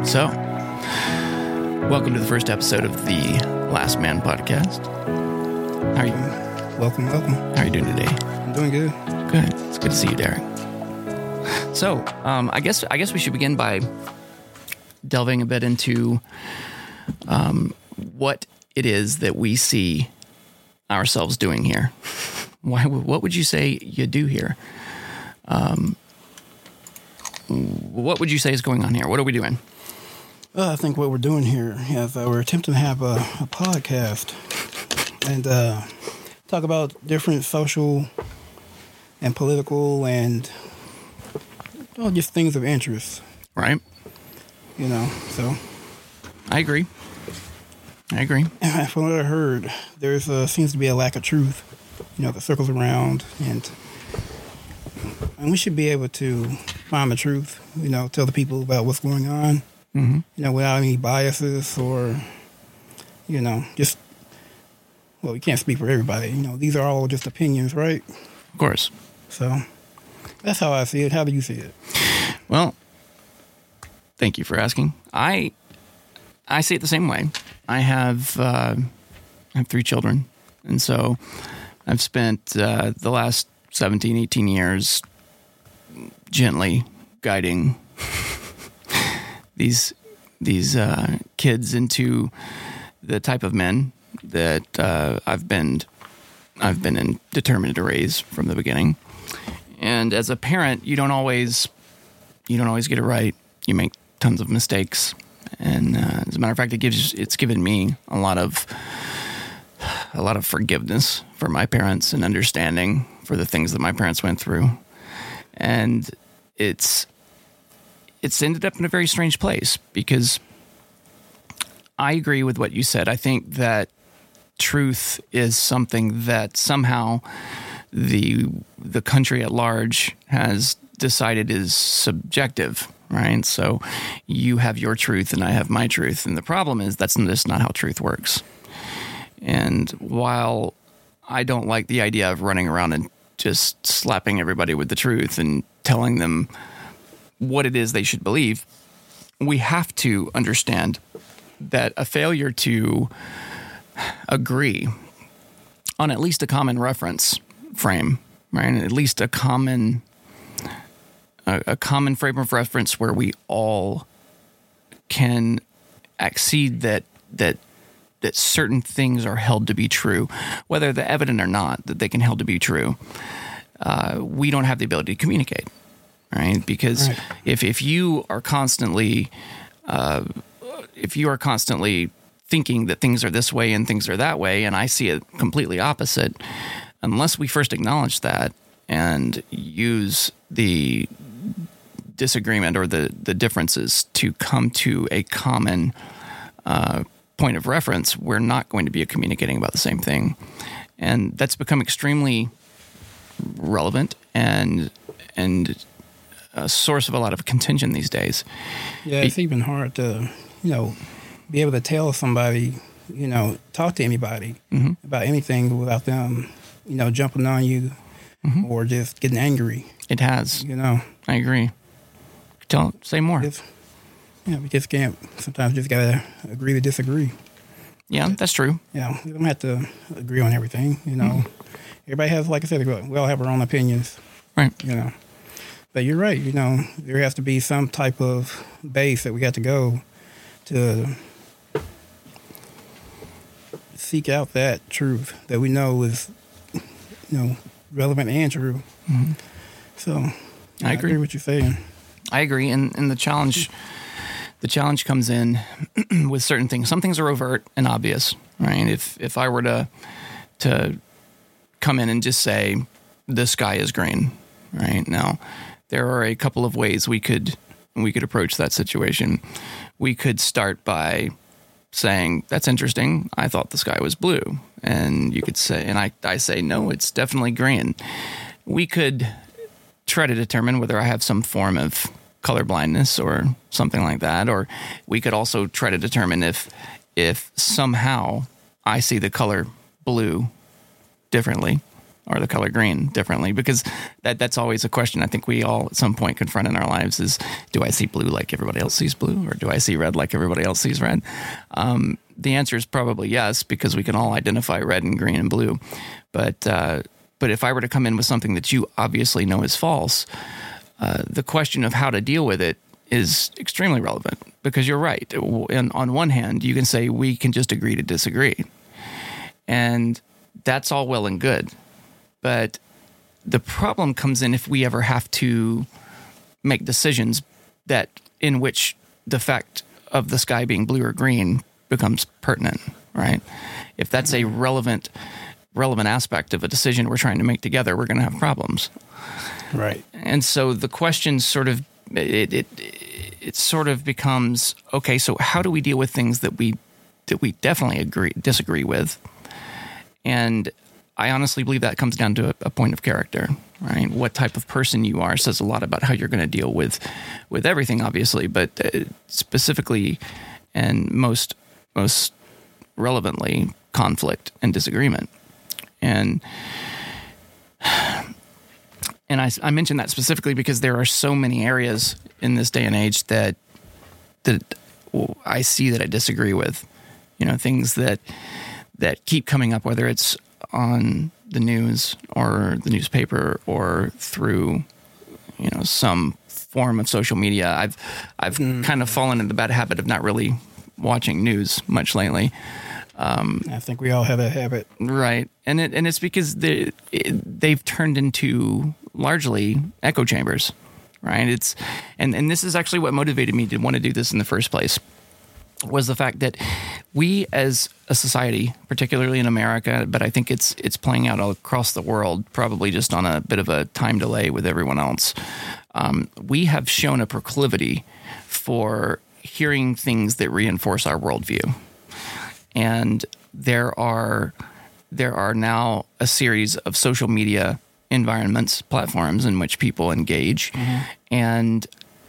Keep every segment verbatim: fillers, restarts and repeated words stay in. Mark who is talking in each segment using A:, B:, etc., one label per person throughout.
A: So, welcome to the first episode of the Last Man podcast. How are you?
B: Welcome, welcome.
A: How are you doing today?
B: I'm doing good.
A: Good. It's good to see you, Derek. So, um, I guess I guess we should begin by delving a bit into um, what it is that we see ourselves doing here. Why? What would you say you do here? Um, what would you say is going on here? What are we doing?
B: Well, I think what we're doing here is uh, we're attempting to have a, a podcast and uh, talk about different social and political and well, just things of interest.
A: Right.
B: You know, so.
A: I agree. I agree.
B: From what I heard, there uh, seems to be a lack of truth, you know, that circles around, and and we should be able to find the truth, you know, tell the people about what's going on,
A: mm-hmm.
B: you know, without any biases or, you know, just, well, we can't speak for everybody, you know, these are all just opinions, right?
A: Of course.
B: So that's how I see it. How do you see it?
A: Well, thank you for asking. I I see it the same way. I have uh, I have three children, and so I've spent uh, the last seventeen, eighteen years gently guiding these these uh, kids into the type of men that uh, I've been I've been in, determined to raise from the beginning. And as a parent, you don't always you don't always get it right. You make tons of mistakes. And uh, as a matter of fact, it gives it's given me a lot of a lot of forgiveness for my parents and understanding for the things that my parents went through. And it's it's ended up in a very strange place because I agree with what you said. I think that truth is something that somehow the the country at large has decided is subjective. Right. So you have your truth and I have my truth. And the problem is that's just not how truth works. And while I don't like the idea of running around and just slapping everybody with the truth and telling them what it is they should believe, we have to understand that a failure to agree on at least a common reference frame, right, at least a common A, a common frame of reference where we all can accede that that that certain things are held to be true, whether they're evident or not, that they can held to be true. Uh, we don't have the ability to communicate, right? Because right. if if you are constantly uh, if you are constantly thinking that things are this way and things are that way, and I see it completely opposite, unless we first acknowledge that and use the disagreement or the, the differences to come to a common uh, point of reference, we're not going to be communicating about the same thing. And that's become extremely relevant and and a source of a lot of contention these days.
B: Yeah, it's even hard to, you know, be able to tell somebody, you know, talk to anybody mm-hmm. about anything without them, you know, jumping on you mm-hmm. or just getting angry.
A: It has.
B: You know.
A: I agree. Tell, say more.
B: Just, yeah, we just can't, sometimes just got to agree to disagree.
A: Yeah, but, that's true.
B: Yeah, we don't have to agree on everything, you know. Mm-hmm. Everybody has, like I said, we all have our own opinions.
A: Right.
B: You know. But you're right, you know, there has to be some type of base that we got to go to seek out that truth that we know is, you know, relevant and true. Mm-hmm. So, yeah, I, agree. I agree with what you're saying.
A: I agree, and, and the challenge, the challenge comes in with certain things. Some things are overt and obvious, right? If if I were to to come in and just say the sky is green, right? Now, there are a couple of ways we could we could approach that situation. We could start by saying, "That's interesting. I thought the sky was blue," and you could say, and I I say, "No, it's definitely green." We could try to determine whether I have some form of color blindness or something like that, or we could also try to determine if if somehow I see the color blue differently or the color green differently? Because that that's always a question I think we all at some point confront in our lives is, do I see blue like everybody else sees blue, or do I see red like everybody else sees red? Um, the answer is probably yes, because we can all identify red and green and blue. But uh, but if I were to come in with something that you obviously know is false, uh, the question of how to deal with it is extremely relevant, because you're right. And on one hand, you can say we can just agree to disagree. And that's all well and good. But the problem comes in if we ever have to make decisions that in which the fact of the sky being blue or green becomes pertinent, right? If that's a relevant relevant aspect of a decision we're trying to make together, we're going to have problems.
B: Right.
A: And so the question sort of It, it it sort of becomes, okay, so how do we deal with things that we that we definitely agree disagree with? And I honestly believe that comes down to a, a point of character, right? What type of person you are says a lot about how you're going to deal with with everything, obviously, but uh, specifically and most most relevantly, conflict and disagreement. And And I, I mention that specifically because there are so many areas in this day and age that that I see that I disagree with. You know, things that that keep coming up, whether it's on the news or the newspaper or through, you know, some form of social media. I've I've mm. kind of fallen into the bad habit of not really watching news much lately. Um,
B: I think we all have that habit,
A: right? And it and it's because they it, they've turned into largely echo chambers, right? It's and and this is actually what motivated me to want to do this in the first place, was the fact that we as a society, particularly in America, but I think it's it's playing out all across the world, probably just on a bit of a time delay with everyone else. Um, we have shown a proclivity for hearing things that reinforce our worldview. And there are there are now a series of social media environments, platforms in which people engage, mm-hmm. and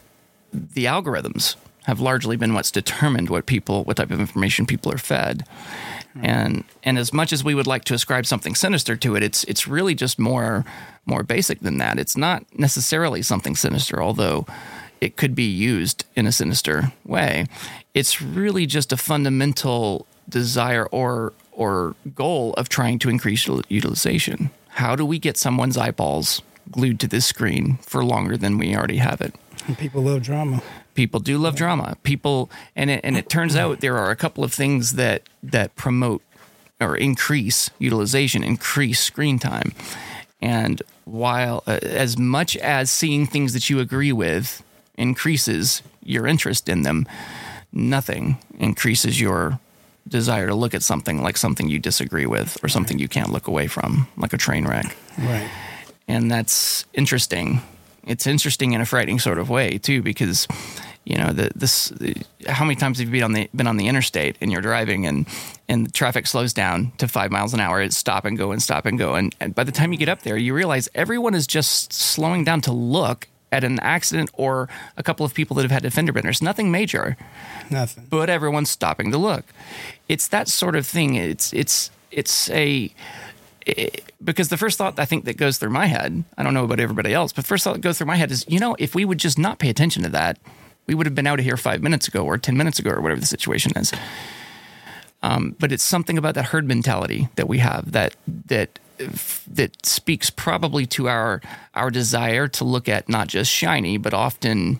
A: the algorithms have largely been what's determined what people, what type of information people are fed. Mm-hmm. And and as much as we would like to ascribe something sinister to it, it's it's really just more more basic than that. It's not necessarily something sinister, although it could be used in a sinister way. It's really just a fundamental desire or or goal of trying to increase utilization. How do we get someone's eyeballs glued to this screen for longer than we already have it?
B: And people love drama.
A: People do love yeah. drama. People, and it, and it turns out there are a couple of things that that promote or increase utilization, increase screen time. And while uh, as much as seeing things that you agree with increases your interest in them, nothing increases your desire to look at something like something you disagree with or something you can't look away from, like a train wreck.
B: Right.
A: And that's interesting. It's interesting in a frightening sort of way too, because you know the, this. The, how many times have you been on the been on the interstate and you're driving and and the traffic slows down to five miles an hour? It's stop and go and stop and go, and, and by the time you get up there, you realize everyone is just slowing down to look at an accident or a couple of people that have had a fender benders. Nothing major.
B: Nothing.
A: But everyone's stopping to look. It's that sort of thing. It's it's it's a it, because the first thought I think that goes through my head, I don't know about everybody else, but first thought that goes through my head is, you know, if we would just not pay attention to that, we would have been out of here five minutes ago or ten minutes ago or whatever the situation is. Um, but it's something about that herd mentality that we have that that that speaks probably to our our desire to look at not just shiny, but often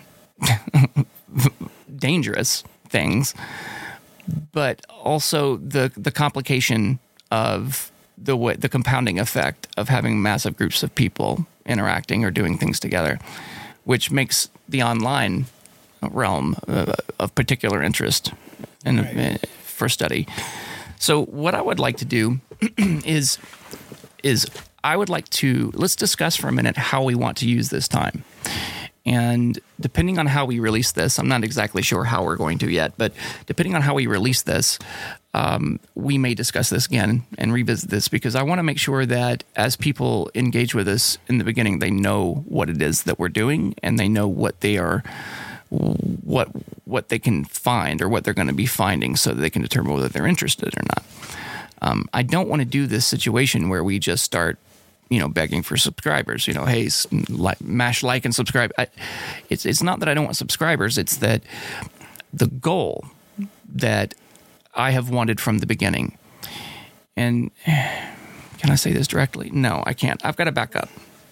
A: dangerous things, but also the the complication of the way, the compounding effect of having massive groups of people interacting or doing things together, which makes the online realm uh, of particular interest in, right. uh, for study. So what I would like to do is is I would like to let's discuss for a minute how we want to use this time. And depending on how we release this, I'm not exactly sure how we're going to yet, but depending on how we release this, um, we may discuss this again and revisit this, because I want to make sure that as people engage with us in the beginning, they know what it is that we're doing and they know what they are, what what they can find or what they're going to be finding, so that they can determine whether they're interested or not. Um, I don't want to do this situation where we just start you know, begging for subscribers. You know, hey, like, mash like and subscribe. I, it's it's not that I don't want subscribers. It's that the goal that I have wanted from the beginning. And can I say this directly? No, I can't. I've got to back up.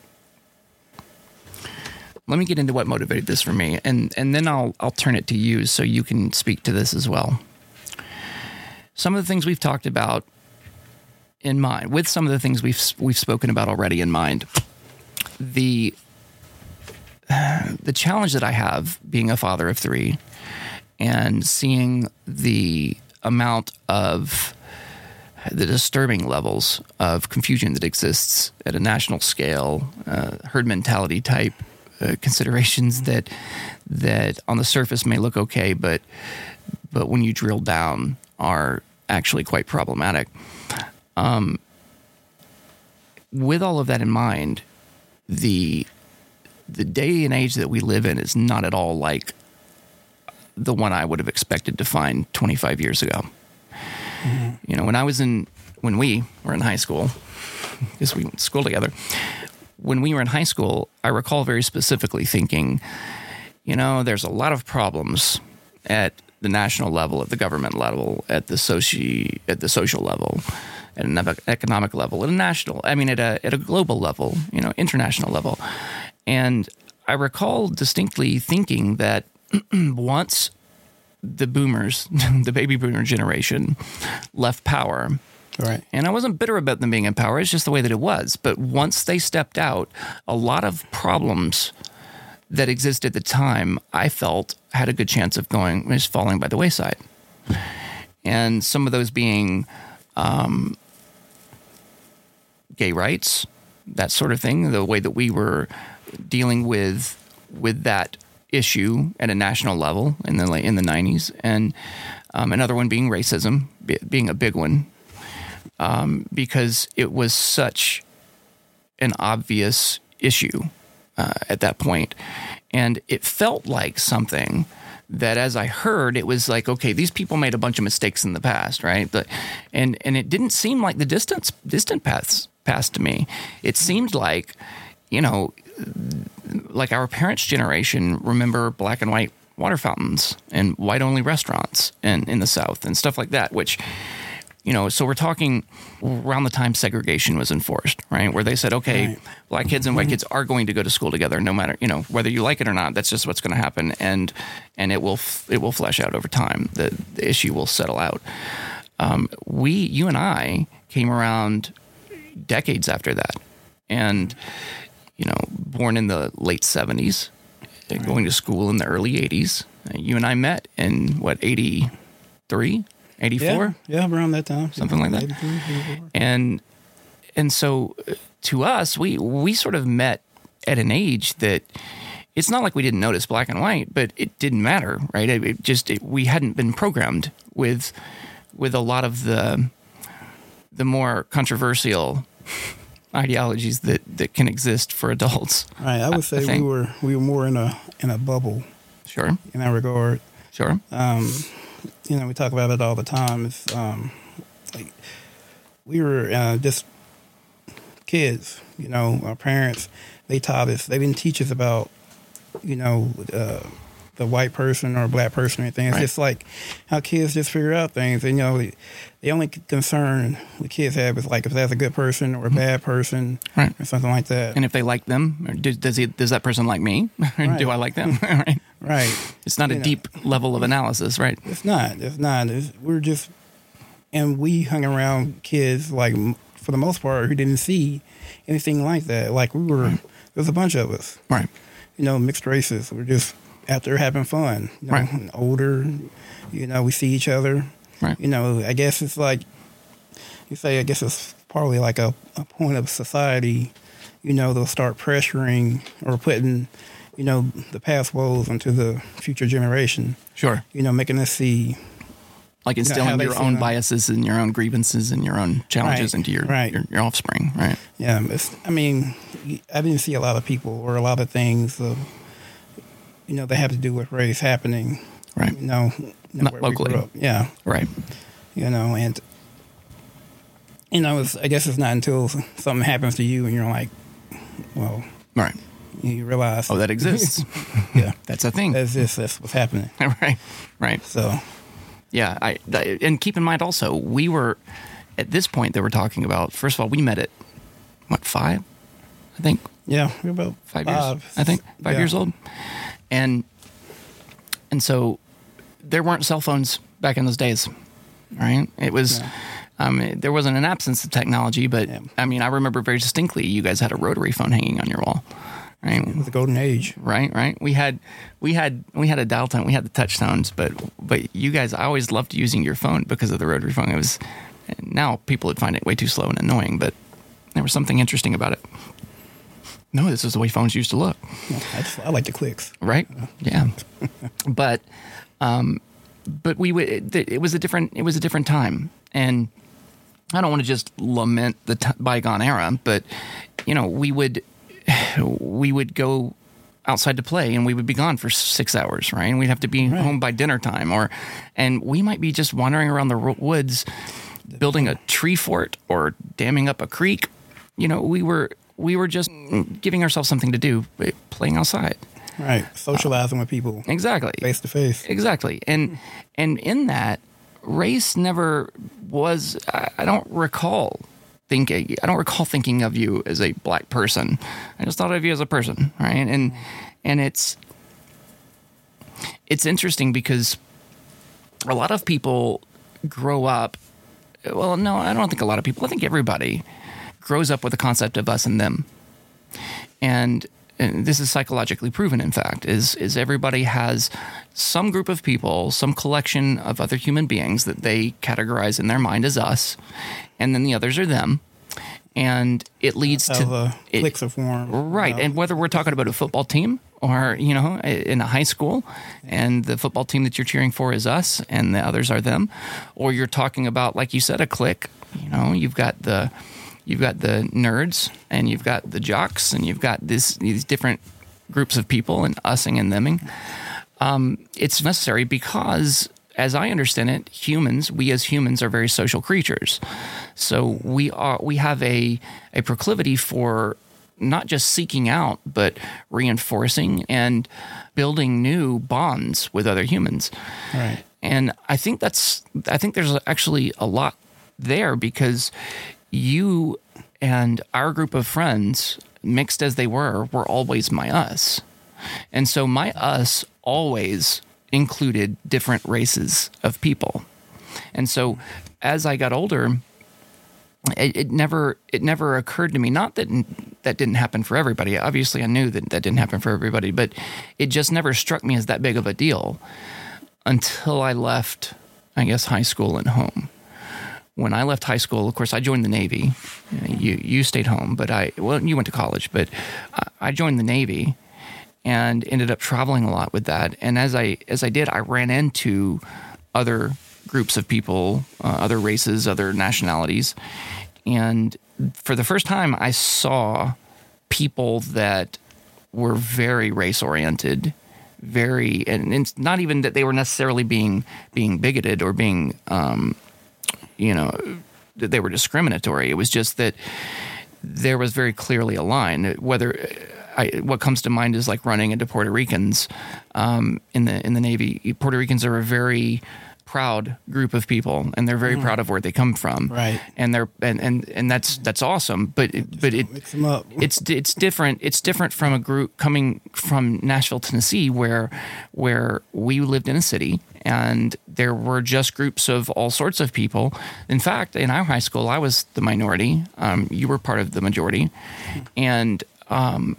A: Let me get into what motivated this for me, and, and then I'll I'll turn it to you so you can speak to this as well. Some of the things we've talked about in mind, with some of the things we've we've spoken about already in mind, the the challenge that I have being a father of three and seeing the amount of the disturbing levels of confusion that exists at a national scale, uh, herd mentality type uh, considerations that that on the surface may look okay, but but when you drill down are actually quite problematic. Um, with all of that in mind, the the day and age that we live in is not at all like the one I would have expected to find twenty-five years ago. Mm-hmm. You know, when I was in, when we were in high school, because we went to school together, when we were in high school, I recall very specifically thinking, you know, there's a lot of problems at the national level, at the government level, at the soci, at the social level, at an economic level, at a national, I mean, at a at a global level, you know, international level. And I recall distinctly thinking that once the boomers, the baby boomer generation, left power,
B: right,
A: and I wasn't bitter about them being in power, it's just the way that it was. But once they stepped out, a lot of problems that existed at the time, I felt had a good chance of going, just falling by the wayside. And some of those being um, gay rights, that sort of thing, the way that we were dealing with with that issue at a national level in the in the nineties, and um, another one being racism, being a big one, um, because it was such an obvious issue uh, at that point, and it felt like something that, as I heard, it was like, okay, these people made a bunch of mistakes in the past, right? But, and and it didn't seem like the distance distant paths past to me. It seemed like, you know, like our parents' generation remember black and white water fountains and white-only restaurants in, in the South and stuff like that, which, you know, so we're talking around the time segregation was enforced, right? Where they said, okay, right, black kids and white kids are going to go to school together no matter, you know, whether you like it or not, that's just what's going to happen. And and it will it will flesh out over time. The, the issue will settle out. Um, we, you and I, came around decades after that. And you know, born in the late seventies, right, going to school in the early eighties. You and I met in, what, eighty-three, eighty-four?
B: Yeah, yeah, around that time.
A: Something like that. And and so to us, we, we sort of met at an age that it's not like we didn't notice black and white, but it didn't matter, right? It, it just, it, we hadn't been programmed with with a lot of the the more controversial ideologies that, that can exist for adults.
B: Right, I would say I we were we were more in a in a bubble.
A: Sure.
B: In that regard.
A: Sure.
B: Um, you know, we talk about it all the time. It's um, like we were uh, just kids. You know, our parents, they taught us. They didn't teach us about, you know, uh, the white person or black person or anything. It's right, just like how kids just figure out things. And, you know, the, the only concern the kids have is like if that's a good person or a bad person, right, or something like that.
A: And if they like them, or do, does he, does that person like me? Right. Do I like them? Right.
B: Right.
A: It's not you a know, deep level of analysis, right?
B: It's not. It's not. It's, we're just, and we hung around kids, like, for the most part, who didn't see anything like that. Like, we were, there was a bunch of us.
A: Right.
B: You know, mixed races. We're just out there having fun. You know,
A: right.
B: Older, you know, we see each other.
A: Right.
B: You know, I guess it's like, you say, I guess it's probably like a, a point of society, you know, they'll start pressuring or putting, you know, the past woes into the future generation.
A: Sure.
B: You know, making us see.
A: Like instilling you know, your own them. biases and your own grievances and your own challenges
B: right.
A: into your,
B: right.
A: your your offspring, right?
B: Yeah, it's, I mean, I didn't see a lot of people or a lot of things, uh, you know, that have to do with race happening.
A: Right.
B: You know,
A: not locally.
B: Yeah.
A: Right.
B: You know, and you know, it's, I guess it's not until something happens to you and you're like, well,
A: Right.
B: you realize.
A: Oh, that exists.
B: Yeah.
A: That's a thing.
B: That's just, that's what's happening.
A: Right. Right.
B: So,
A: Yeah. I, th- and keep in mind also, we were, at this point that we're talking about, first of all, we met at, what, five? I think.
B: yeah, we're about
A: Five,
B: five.
A: years, I think. Five
B: Yeah.
A: years old. And, and so there weren't cell phones back in those days, right? It was,
B: Yeah.
A: um, there wasn't an absence of technology, but
B: Yeah.
A: I mean, I remember very distinctly you guys had a rotary phone hanging on your wall, right?
B: It was the golden age.
A: Right, right. We had, we had, we had a dial tone. We had the touch tones, but, but you guys, I always loved using your phone because of the rotary phone. It was, now people would find it way too slow and annoying, but there was something interesting about it. No, this is the way phones used to look.
B: I just, I like the clicks.
A: Right? Yeah. but, um, but we would. It, it was a different. It was a different time, and I don't want to just lament the t- bygone era, but you know, we would, we would go outside to play, and we would be gone for six hours, right? And we'd have to be
B: Right.
A: home by dinner time, or, and we might be just wandering around the ro- woods, building a tree fort or damming up a creek. You know, we were. We were just giving ourselves something to do, playing outside.
B: Right. Socializing with people.
A: Exactly.
B: Face to face.
A: Exactly. And and in that, race never was, I, I don't recall thinking, I don't recall thinking of you as a black person. I just thought of you as a person, right? And and it's, it's interesting because a lot of people grow up, well, no, I don't think a lot of people, I think everybody grows up with the concept of us and them. And, and this is psychologically proven, in fact, is is everybody has some group of people, some collection of other human beings that they categorize in their mind as us, and then the others are them. And it leads
B: How
A: to
B: the
A: it-
B: cliques are formed.
A: right.
B: you know?
A: And whether we're talking about a football team or, you know, in a high school, and the football team that you're cheering for is us and the others are them, or you're talking about, like you said, a clique, you know, you've got the You've got the nerds, and you've got the jocks, and you've got this, these different groups of people, and using and theming. Um, it's necessary because, as I understand it, humans, we as humans are very social creatures. So we are, we have a a proclivity for not just seeking out, but reinforcing and building new bonds with other humans.
B: Right.
A: And I think that's, I think there's actually a lot there, because you and our group of friends, mixed as they were, were always my us. And so my us always included different races of people. And so as I got older, it, it never it never occurred to me, not that that didn't happen for everybody. Obviously, I knew that that didn't happen for everybody, but it just never struck me as that big of a deal until I left, I guess, high school and home. When I left high school, of course, I joined the Navy. You you stayed home, but I well, you went to college, but I joined the Navy and ended up traveling a lot with that. And as I as I did, I ran into other groups of people, uh, other races, other nationalities, and for the first time, I saw people that were very race oriented, very, and it's not even that they were necessarily being being bigoted or being. Um, you know, that they were discriminatory. It was just that there was very clearly a line. Whether I, what comes to mind is like running into Puerto Ricans um, in the in the Navy. Puerto Ricans are a very proud group of people, and they're very mm. proud of where they come from.
B: Right.
A: And they're and, and, and that's that's awesome. But it, but it
B: Mix them up.
A: it's it's different. It's different from a group coming from Nashville, Tennessee, where where we lived in a city and there were just groups of all sorts of people. In fact, in our high school, I was the minority. Um, you were part of the majority, and um,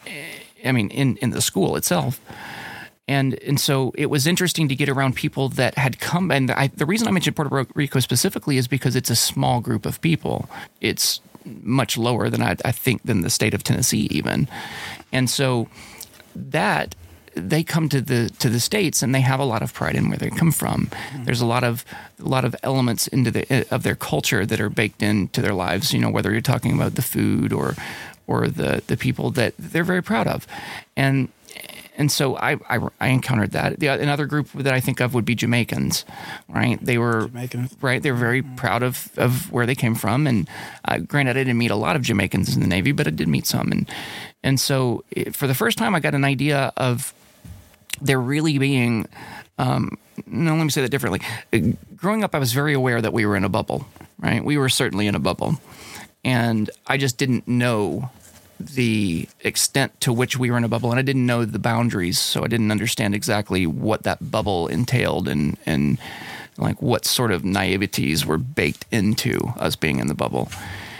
A: I mean, in in the school itself. And and so it was interesting to get around people that had come. And I, the reason I mentioned Puerto Rico specifically is because it's a small group of people. It's much lower than I, I think than the state of Tennessee even. And so that they come to the to the States and they have a lot of pride in where they come from. Mm-hmm. There's a lot of a lot of elements into the of their culture that are baked into their lives. You know, whether you're talking about the food or or the the people that they're very proud of, and. and so I, I, I encountered that. The, another group that I think of would be Jamaicans, right? They were
B: Jamaicans.
A: right. They were very mm-hmm. proud of, of where they came from. And uh, granted, I didn't meet a lot of Jamaicans in the Navy, but I did meet some. And and so it, for the first time, I got an idea of there really being. Um, no, let me say that differently. Growing up, I was very aware that we were in a bubble, right? We were certainly in a bubble, and I just didn't know the extent to which we were in a bubble, and I didn't know the boundaries, so I didn't understand exactly what that bubble entailed and and like what sort of naiveties were baked into us being in the bubble.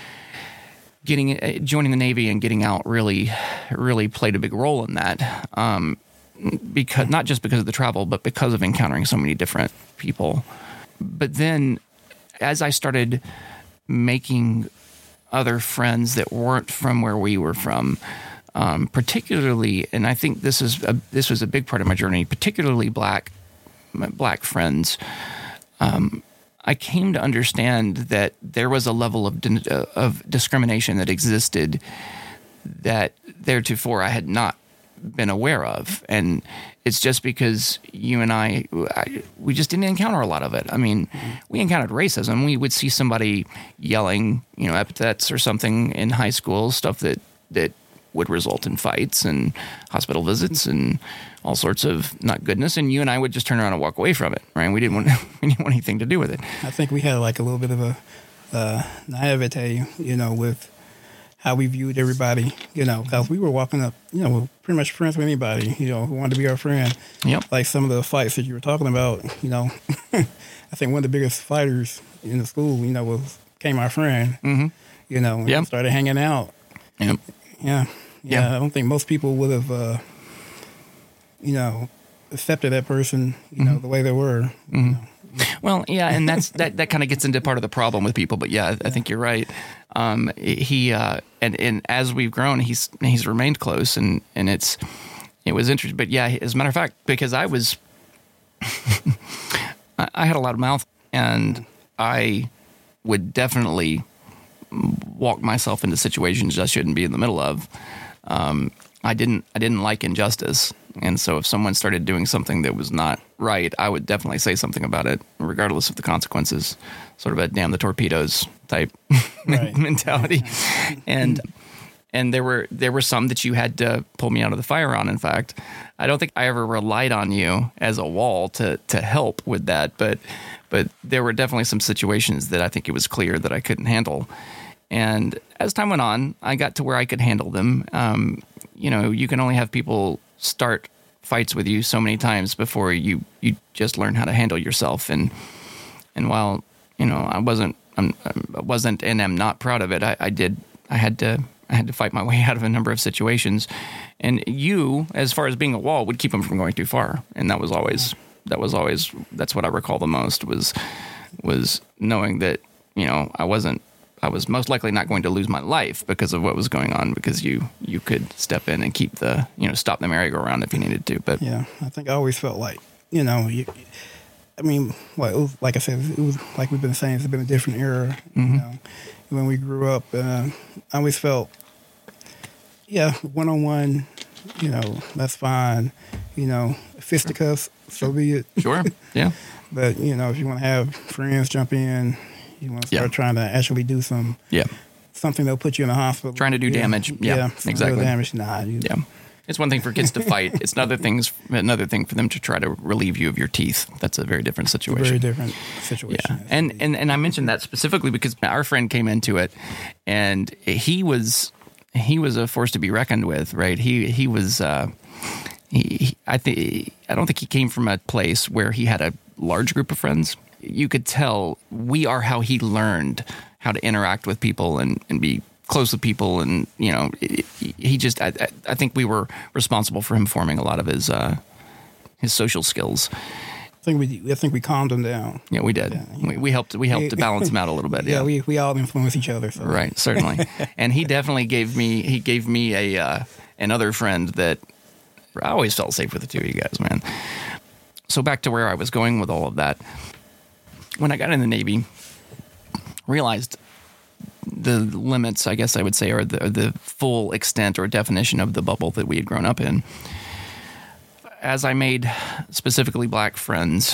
A: Getting joining the Navy and getting out really, really played a big role in that, um, because not just because of the travel, but because of encountering so many different people. But then, as I started making other friends that weren't from where we were from, um, particularly, and I think this is a, this was a big part of my journey, particularly black black friends. Um, I came to understand that there was a level of of discrimination that existed that theretofore I had not been aware of, and it's just because you and I, I we just didn't encounter a lot of it. I mean, mm-hmm. we encountered racism. We would see somebody yelling, you know, epithets or something in high school, stuff that that would result in fights and hospital visits and all sorts of not goodness. And you and I would just turn around and walk away from it, right? We didn't want we didn't want anything to do with it.
B: I think we had like a little bit of a uh, naivete, you know, with how we viewed everybody, you know, because we were walking up, you know, we're pretty much friends with anybody, you know, who wanted to be our friend.
A: Yep.
B: Like some of the fights that you were talking about, you know, I think one of the biggest fighters in the school, you know, was became our friend,
A: mm-hmm.
B: you know, and
A: yep.
B: we started hanging out.
A: Yep.
B: Yeah. Yeah.
A: Yep.
B: I don't think most people would have, uh, you know, accepted that person, you
A: mm-hmm.
B: know, the way they were.
A: Mm-hmm.
B: You know.
A: Well, yeah, and that's that. That kind of gets into part of the problem with people. But yeah, I, I think you're right. Um, he uh, and and as we've grown, he's he's remained close, and, and it's it was interesting. But yeah, as a matter of fact, because I was, I, I had a lot of mouth, and I would definitely walk myself into situations I shouldn't be in the middle of. Um, I didn't I didn't like injustice. And so if someone started doing something that was not right, I would definitely say something about it, regardless of the consequences. Sort of a damn the torpedoes type right. mentality. And and there were there were some that you had to pull me out of the fire on, in fact. I don't think I ever relied on you as a wall to to help with that, but but there were definitely some situations that I think it was clear that I couldn't handle. And as time went on, I got to where I could handle them. Um, you know, you can only have people start fights with you so many times before you, you just learn how to handle yourself. And and while, you know, I wasn't I'm, I wasn't and am not proud of it, I, I did I had to I had to fight my way out of a number of situations. And you, as far as being a wall, would keep them from going too far. And that was always that was always that's what I recall the most was was knowing that, you know, I wasn't I was most likely not going to lose my life because of what was going on, because you, you could step in and keep the, you know, stop the merry-go-round if you needed to. But
B: yeah, I think I always felt like, you know, you, I mean, well, it was, like I said, it was like we've been saying, it's been a different era. Mm-hmm. You know, when we grew up, uh, I always felt, yeah, one-on-one, you know, that's fine. You know, fisticuffs, so be it.
A: Sure, yeah.
B: But, you know, if you want to have friends jump in, you want to start yeah. trying to actually do some
A: yeah.
B: something that'll put you in the hospital.
A: Trying to do
B: yeah.
A: damage. Yeah,
B: yeah
A: exactly.
B: Damage. Nah, you,
A: yeah. It's one thing for kids to fight. It's another things another thing for them to try to relieve you of your teeth. That's a very different situation.
B: Very different situation.
A: Yeah. And, and and I mentioned that specifically because our friend came into it, and he was he was a force to be reckoned with, right? He he was uh, he, he I think I don't think he came from a place where he had a large group of friends. You could tell we are how he learned how to interact with people and, and be close with people. And, you know, it, he just, I, I think we were responsible for him forming a lot of his, uh, his social skills.
B: I think we, I think we calmed him down.
A: Yeah, we did. Yeah, we, we helped, we helped to balance him out a little bit.
B: Yeah,
A: yeah.
B: we, we all influence each other. So.
A: Right. Certainly. And he definitely gave me, he gave me a, uh, another friend that I always felt safe with the two of you guys, man. So back to where I was going with all of that. When I got in the Navy, realized the limits, I guess I would say, or the, the full extent or definition of the bubble that we had grown up in. as I made specifically black friends,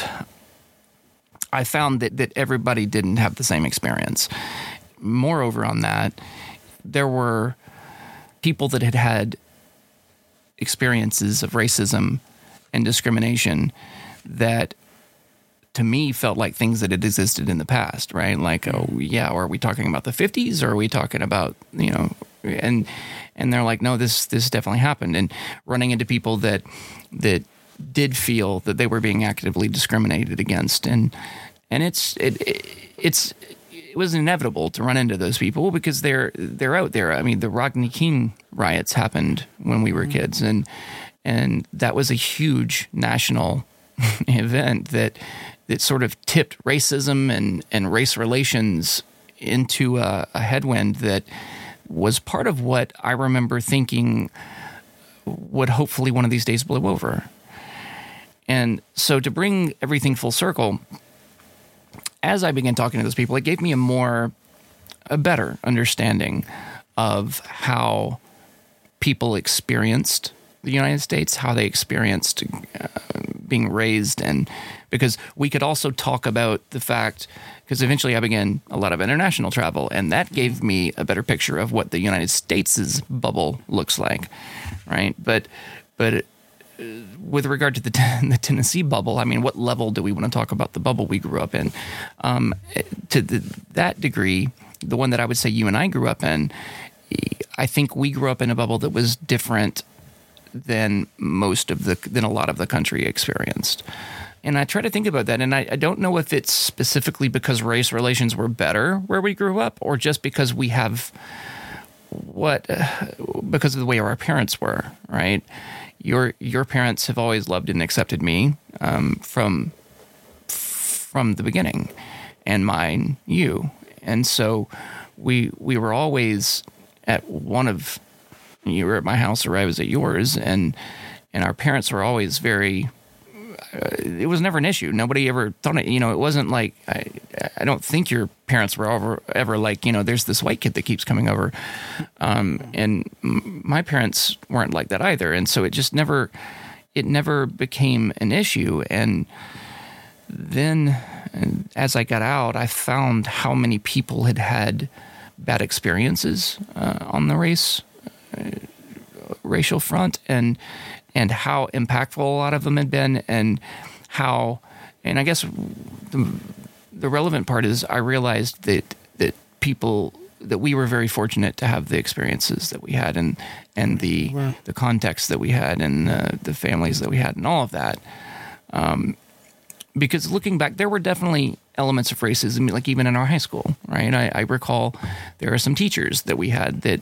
A: I found that, that everybody didn't have the same experience. Moreover on that, there were people that had had experiences of racism and discrimination that to me felt like things that had existed in the past, right? Like, oh yeah, are we talking about the fifties or are we talking about, you know, and and they're like, no, this this definitely happened. And running into people that that did feel that they were being actively discriminated against, and and it's it, it it's it was inevitable to run into those people because they're they're out there. I mean, the Rodney King riots happened when we were kids, and and that was a huge national event that that sort of tipped racism and, and race relations into a, a headwind that was part of what I remember thinking would hopefully one of these days blow over. And so to bring everything full circle, as I began talking to those people, it gave me a more, a better understanding of how people experienced the United States, how they experienced uh, being raised, and because we could also talk about the fact, because eventually I began a lot of international travel, and that gave me a better picture of what the United States' bubble looks like, right? But, but uh, with regard to the, the Tennessee bubble, I mean, what level do we want to talk about the bubble we grew up in? Um, to the, that degree, the one that I would say you and I grew up in, I think we grew up in a bubble that was different than most of the than a lot of the country experienced. And I try to think about that, and I, I don't know if it's specifically because race relations were better where we grew up, or just because we have what uh, because of the way our parents were, right? Your your parents have always loved and accepted me um, from from the beginning, and mine you, and so we we were always at one of. You were at my house or I was at yours, and and our parents were always very, uh, it was never an issue. Nobody ever thought it, you know, it wasn't like, I I don't think your parents were ever, ever like, you know, there's this white kid that keeps coming over. Um, and m- my parents weren't like that either. And so it just never, it never became an issue. And then as I got out, I found how many people had had bad experiences uh, on the race racial front, and and how impactful a lot of them had been, and how, and I guess the, the relevant part is I realized that that people that we were very fortunate to have the experiences that we had, and and the wow. the context that we had, and uh, the families that we had, and all of that. Um, because looking back, there were definitely elements of racism, like even in our high school, right? I, I recall there are some teachers that we had that.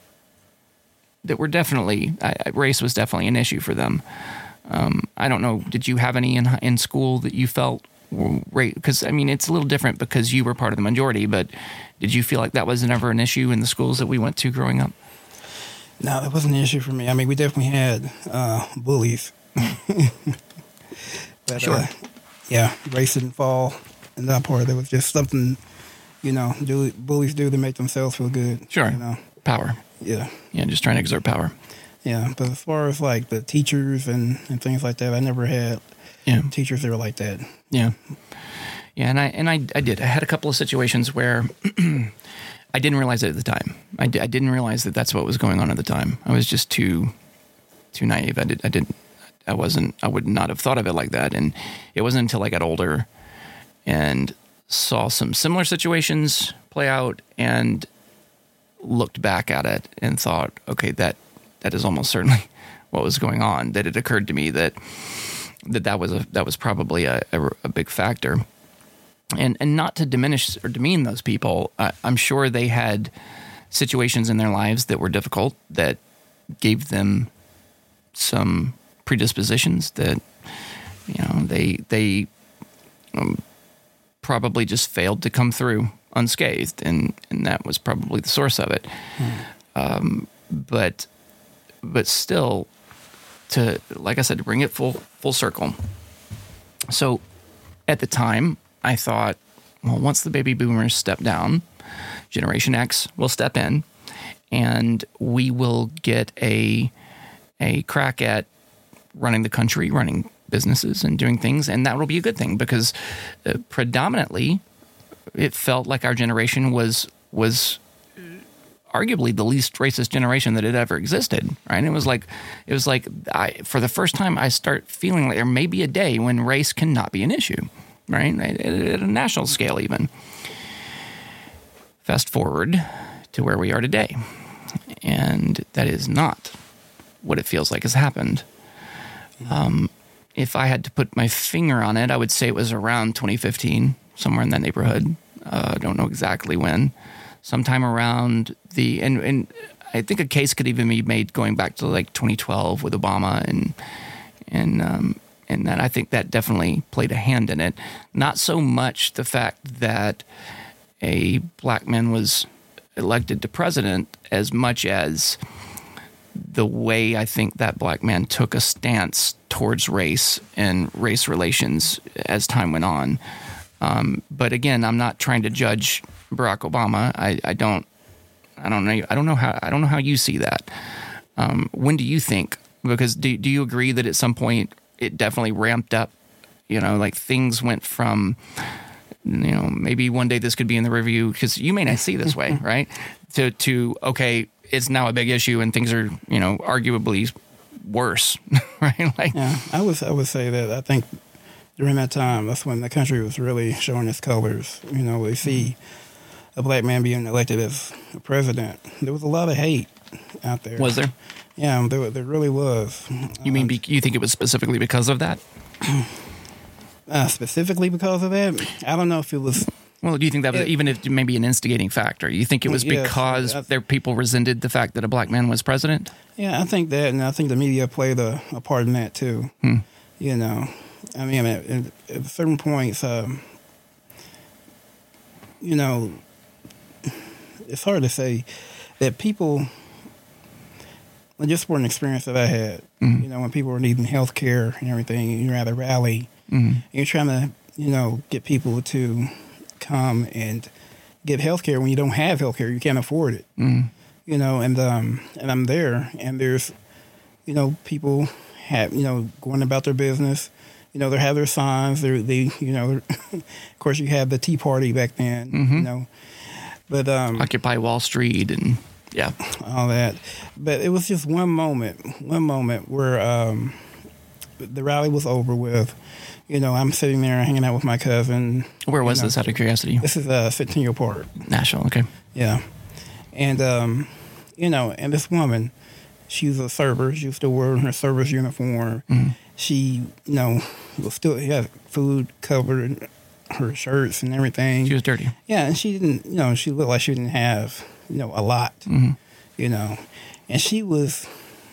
A: that were definitely, uh, race was definitely an issue for them. Um, I don't know, did you have any in in school that you felt, because, I mean, it's a little different because you were part of the majority, but did you feel like that was never an issue in the schools that we went to growing up?
B: No, that wasn't an issue for me. I mean, we definitely had uh, bullies. but,
A: sure.
B: Uh, yeah, race didn't fall in that part. It was just something, you know, do, bullies do to make themselves feel good.
A: Sure.
B: You know?
A: Power.
B: Yeah.
A: Yeah, just trying to exert power.
B: Yeah, but as far as like the teachers and, and things like that, I never had
A: yeah.
B: teachers that were like that.
A: Yeah. Yeah, and I and I, I did. I had a couple of situations where I didn't realize it at the time. I, I didn't realize that that's what was going on at the time. I was just too too naive. I did I didn't I wasn't I would not have thought of it like that. And it wasn't until I got older and saw some similar situations play out and looked back at it and thought, okay, that that is almost certainly what was going on. That it occurred to me that that that was a that was probably a, a, a big factor, and and not to diminish or demean those people. I, I'm sure they had situations in their lives that were difficult that gave them some predispositions that you know they they um, probably just failed to come through unscathed, and, and that was probably the source of it. Hmm. Um, but but still, to like I said, to bring it full full circle. So at the time, I thought, well, once the baby boomers step down, Generation X will step in, and we will get a a crack at running the country, running businesses, and doing things, and that will be a good thing because uh, predominantly, it felt like our generation was was arguably the least racist generation that had ever existed. Right? And it was like it was like I, for the first time, I start feeling like there may be a day when race cannot be an issue, right? At, at a national scale, even. Fast forward to where we are today, and that is not what it feels like has happened. Um, if I had to put my finger on it, I would say it was around twenty fifteen, somewhere in that neighborhood. Uh, I don't know exactly when. Sometime around the and, and I think a case could even be made going back to like twenty twelve with Obama and and um, and that I think that definitely played a hand in it. Not so much the fact that a black man was elected to president as much as the way I think that black man took a stance towards race and race relations as time went on. Um, but again, I'm not trying to judge Barack Obama. I, I don't, I don't know. I don't know how, I don't know how you see that. Um, when do you think, because do, do you agree that at some point it definitely ramped up, you know, like things went from, you know, maybe one day this could be in the review because you may not see this way, right? To, to, okay, it's now a big issue and things are, you know, arguably worse, right? Like,
B: yeah, I would, I would say that I think during that time, that's when the country was really showing its colors. You know, we see a black man being elected as a president. There was a lot of hate out there.
A: Was there?
B: Yeah, there, there really was.
A: You mean, be, you think it was specifically because of that?
B: Uh, specifically because of that? I don't know if it was...
A: Well, do you think that was
B: it,
A: even if maybe an instigating factor? You think it was
B: yes,
A: because
B: I,
A: their people resented the fact that a black man was president?
B: Yeah, I think that, and I think the media played a, a part in that too.
A: Hmm.
B: You know, I mean, at, at certain points, um, you know, it's hard to say that people, just for an experience that I had, mm-hmm. you know, when people were needing health care and everything, you're at a rally, mm-hmm. and you're trying to, you know, get people to come and get health care when you don't have health care, you can't afford it, mm-hmm. you know, and, um, and I'm there, and there's, you know, people have, you know, going about their business, you know, they have their signs, they're, they, you know, of course you have the Tea Party back then, mm-hmm. you know, but, um,
A: Occupy Wall Street and yeah,
B: all that. But it was just one moment, one moment where, um, the rally was over with. You know, I'm sitting there hanging out with my cousin.
A: Where was
B: you know,
A: this, out of curiosity?
B: This is uh, Centennial Park.
A: National, okay.
B: Yeah. And, um, you know, and this woman, she was a server. She was still wearing her server's uniform. Mm-hmm. She, you know, was still had food covered her shirts and everything.
A: She was dirty.
B: Yeah, and she didn't, you know, she looked like she didn't have, you know, a lot, mm-hmm. you know. And she was,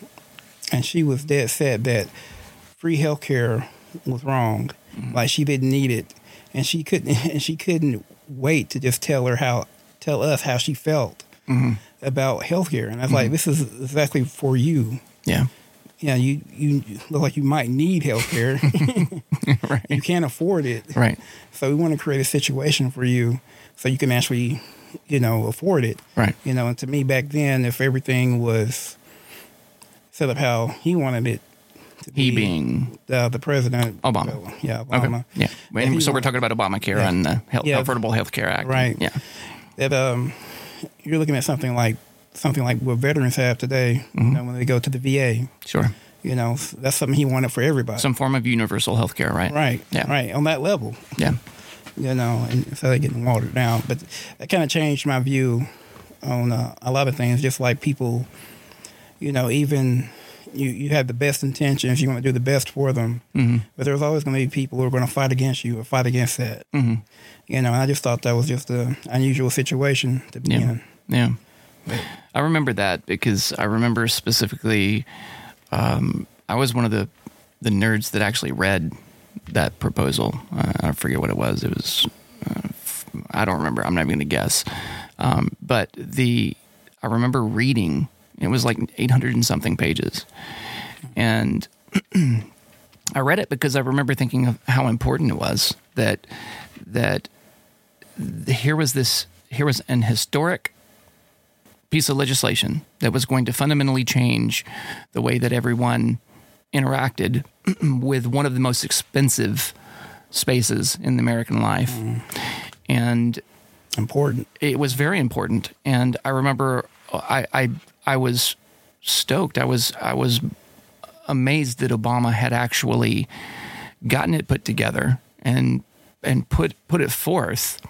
B: and she was dead set that free health care was wrong, mm-hmm. like she didn't need it, and she couldn't, and she couldn't wait to just tell her how, tell us how she felt mm-hmm. about healthcare, and I was mm-hmm. like, this is exactly for you.
A: Yeah,
B: yeah, you you look like you might need healthcare,
A: right?
B: You can't afford it,
A: right?
B: So we want to create a situation for you so you can actually, you know, afford it,
A: right?
B: You know, and to me back then, if everything was set up how he wanted it.
A: He being
B: the the president,
A: Obama.
B: Uh, yeah, Obama.
A: Okay. Yeah, and so we're talking about Obamacare
B: yeah.
A: and the health,
B: yeah.
A: Affordable Health Care Act,
B: right?
A: Yeah,
B: that um, you're looking at something like something like what veterans have today. Mm-hmm. You know, when they go to the V A,
A: sure.
B: You know, that's something he wanted for everybody.
A: Some form of universal health care, right?
B: Right.
A: Yeah.
B: Right. On that level.
A: Yeah.
B: You know, and so they're getting watered down, but that kind of changed my view on uh, a lot of things. Just like people, you know, even. You you have the best intentions. You want to do the best for them, mm-hmm. but there's always going to be people who are going to fight against you or fight against that. Mm-hmm. You know, and I just thought that was just an unusual situation to be
A: yeah.
B: in.
A: Yeah,
B: but,
A: I remember that because I remember specifically, um, I was one of the the nerds that actually read that proposal. Uh, I forget what it was. It was uh, I don't remember. I'm not even going to guess. Um, but the I remember reading. It was like eight hundred and something pages. And I read it because I remember thinking of how important it was that that here was this here was an historic piece of legislation that was going to fundamentally change the way that everyone interacted with one of the most expensive spaces in the American life. Mm. And
B: important.
A: It was very important. And I remember I, I I was stoked. I was I was amazed that Obama had actually gotten it put together and and put put it forth.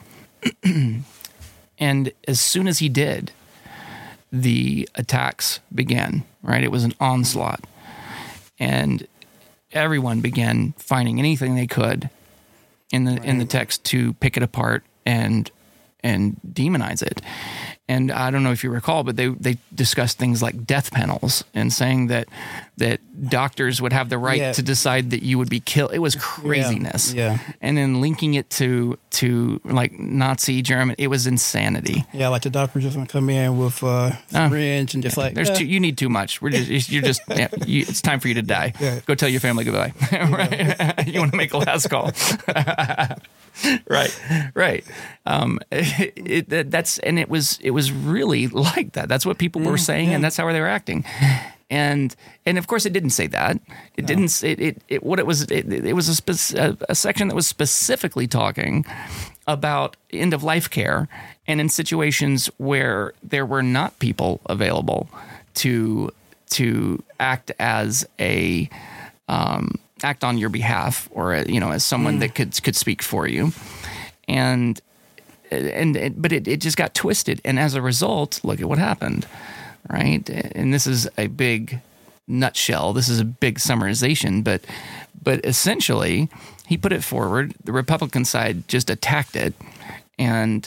A: And as soon as he did, the attacks began, right? It was an onslaught. And everyone began finding anything they could in the right. in the text to pick it apart and and demonize it. And I don't know if you recall, but they, they discussed things like death panels and saying that that doctors would have the right yeah. to decide that you would be killed. It was craziness.
B: Yeah. yeah.
A: And then linking it to to like Nazi German, it was insanity.
B: Yeah, like the doctor just want to come in with uh, syringe uh, and just like
A: there's
B: uh,
A: too, you need too much. We're just you're just yeah, you, it's time for you to die.
B: Yeah.
A: Go tell your family goodbye. Right? You want to make a last call. Right, right. Um, it, it, that's and it was it was really like that. That's what people were saying, mm, yeah. and that's how they were acting. And and of course, it didn't say that. It no. didn't. It, it it what it was. It, it was a, spec, a, a section that was specifically talking about end of life care, and in situations where there were not people available to to act as a. Um, act on your behalf, or you know, as someone mm. that could could speak for you, and and, and but it, it just got twisted, and as a result, look at what happened, right? And this is a big nutshell. This is a big summarization, but but essentially, he put it forward. The Republican side just attacked it, and.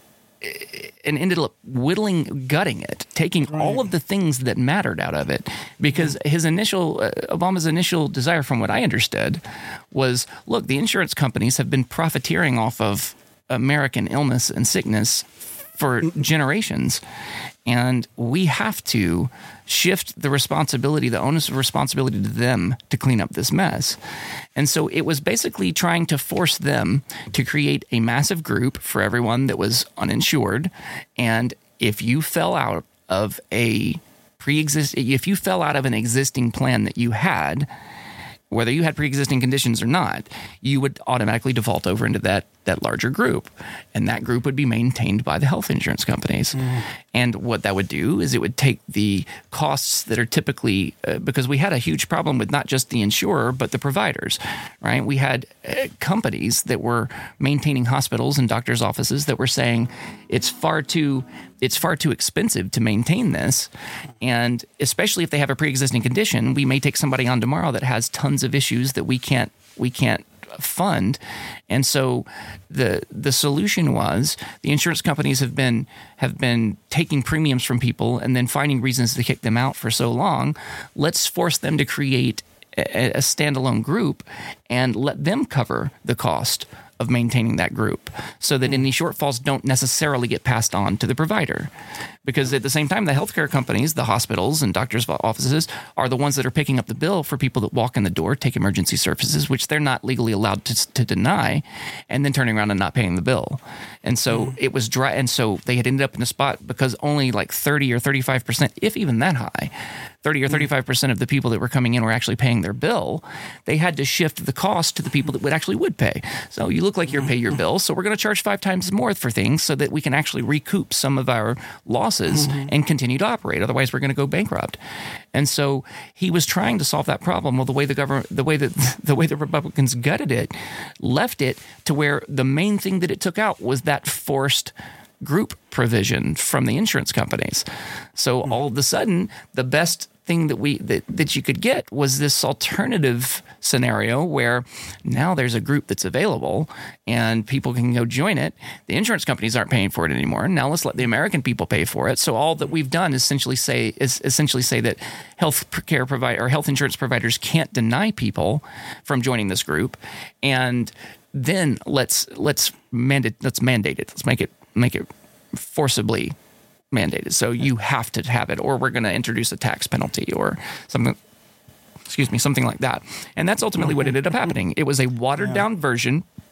A: and ended up whittling, gutting it, taking right. all of the things that mattered out of it. Because his initial, uh, Obama's initial desire, from what I understood, was, look, the insurance companies have been profiteering off of American illness and sickness for generations. And we have to shift the responsibility, the onus of responsibility to them to clean up this mess. And so it was basically trying to force them to create a massive group for everyone that was uninsured. And if you fell out of a pre-exist, if you fell out of an existing plan that you had, whether you had pre-existing conditions or not, you would automatically default over into that that larger group, and that group would be maintained by the health insurance companies. Mm. And what that would do is it would take the costs that are typically uh, because we had a huge problem with not just the insurer but the providers, right? We had uh, companies that were maintaining hospitals and doctors' offices that were saying it's far too it's far too expensive to maintain this, and especially if they have a pre-existing condition, we may take somebody on tomorrow that has tons of issues that we can't we can't fund. And so the the solution was the insurance companies have been have been taking premiums from people and then finding reasons to kick them out for so long. Let's force them to create a, a standalone group and let them cover the cost of maintaining that group, so that any shortfalls don't necessarily get passed on to the provider. Because at the same time, the healthcare companies, the hospitals and doctors' offices are the ones that are picking up the bill for people that walk in the door, take emergency services, which they're not legally allowed to, to deny, and then turning around and not paying the bill. And so mm. it was dry. And so they had ended up in a spot because only like thirty or thirty-five percent, if even that high, thirty or thirty-five percent of the people that were coming in were actually paying their bill. They had to shift the cost to the people that would actually would pay. So you look like you're pay your bill, so we're going to charge five times more for things so that we can actually recoup some of our losses mm-hmm. and continue to operate. Otherwise, we're going to go bankrupt. And so he was trying to solve that problem. Well, the way the government, the way that the way the Republicans gutted it, left it to where the main thing that it took out was that forced group provision from the insurance companies. So mm-hmm. all of a sudden, the best thing that we that, that you could get was this alternative scenario where now there's a group that's available and people can go join it. The insurance companies aren't paying for it anymore. Now let's let the American people pay for it. So all that we've done is essentially say is essentially say that health care provider or health insurance providers can't deny people from joining this group, and then let's let's mandate let's mandate it. Let's make it make it forcibly mandated. So you have to have it, or we're going to introduce a tax penalty or something, excuse me, something like that. And that's ultimately what ended up happening. It was a watered down version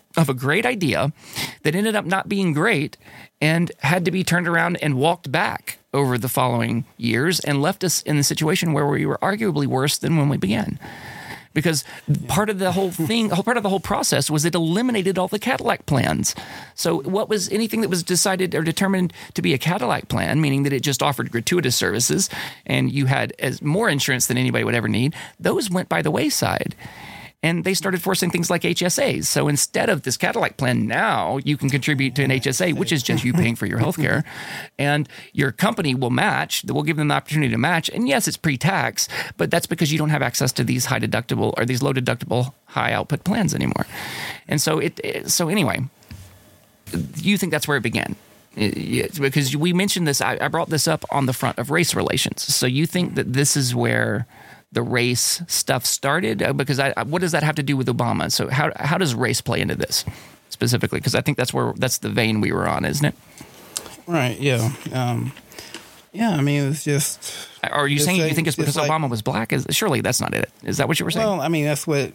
A: of a great idea that ended up not being great and had to be turned around and walked back over the following years and left us in the situation where we were arguably worse than when we began. Because part of the whole thing, part of the whole process was it eliminated all the Cadillac plans. So what was anything that was decided or determined to be a Cadillac plan, meaning that it just offered gratuitous services and you had as more insurance than anybody would ever need, those went by the wayside. And they started forcing things like H S As. So instead of this Cadillac plan, now you can contribute to an H S A, which is just you paying for your health care. And your company will match. We'll give them the opportunity to match. And yes, it's pre-tax, but that's because you don't have access to these high deductible or these low deductible, high output plans anymore. And so it. So anyway, you think that's where it began? It, because we mentioned this. I, I brought this up on the front of race relations. So you think that this is where the race stuff started? Because I, what does that have to do with Obama? So how how does race play into this specifically? Because I think that's where that's the vein we were on, isn't it?
B: Right. Yeah. Um, yeah. I mean, it's just.
A: Are you saying you think it's because
B: like,
A: Obama was black? Is, surely that's not it. Is that what you were saying?
B: Well, I mean, that's what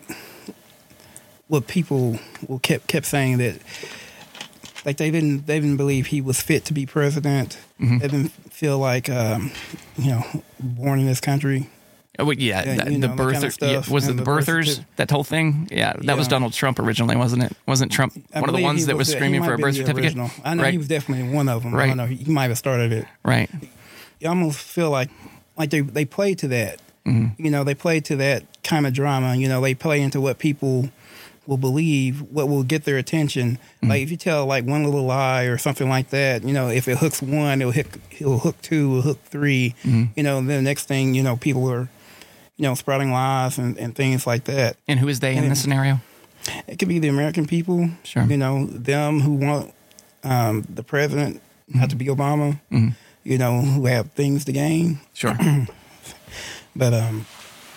B: what people will kept kept saying, that like they didn't they didn't believe he was fit to be president. Mm-hmm. They didn't feel like um, you know, born in this country.
A: Oh, yeah,
B: yeah
A: that,
B: you know,
A: the birther kind of yeah, was it the, the birthers? Birth that whole thing, yeah, that yeah. was Donald Trump originally, wasn't it? Wasn't Trump
B: I
A: one of the ones that was
B: the,
A: screaming for a birth certificate?
B: Original. I know
A: right.
B: he was definitely one of them.
A: Right.
B: I know he, he might have started it.
A: Right.
B: You almost feel like like they they play to that.
A: Mm-hmm.
B: You know, they play to that kind of drama. You know, they play into what people will believe, what will get their attention. Mm-hmm. Like if you tell like one little lie or something like that, you know, if it hooks one, it'll hook it'll hook two, it'll hook three. Mm-hmm. You know, then the next thing, you know, people are, you know, sprouting lies and, and things like that.
A: And who is they and in this scenario?
B: It could be the American people.
A: Sure.
B: You know, them who want um, the president mm-hmm. not to be Obama. Mm-hmm. You know, who have things to gain.
A: Sure.
B: But, um,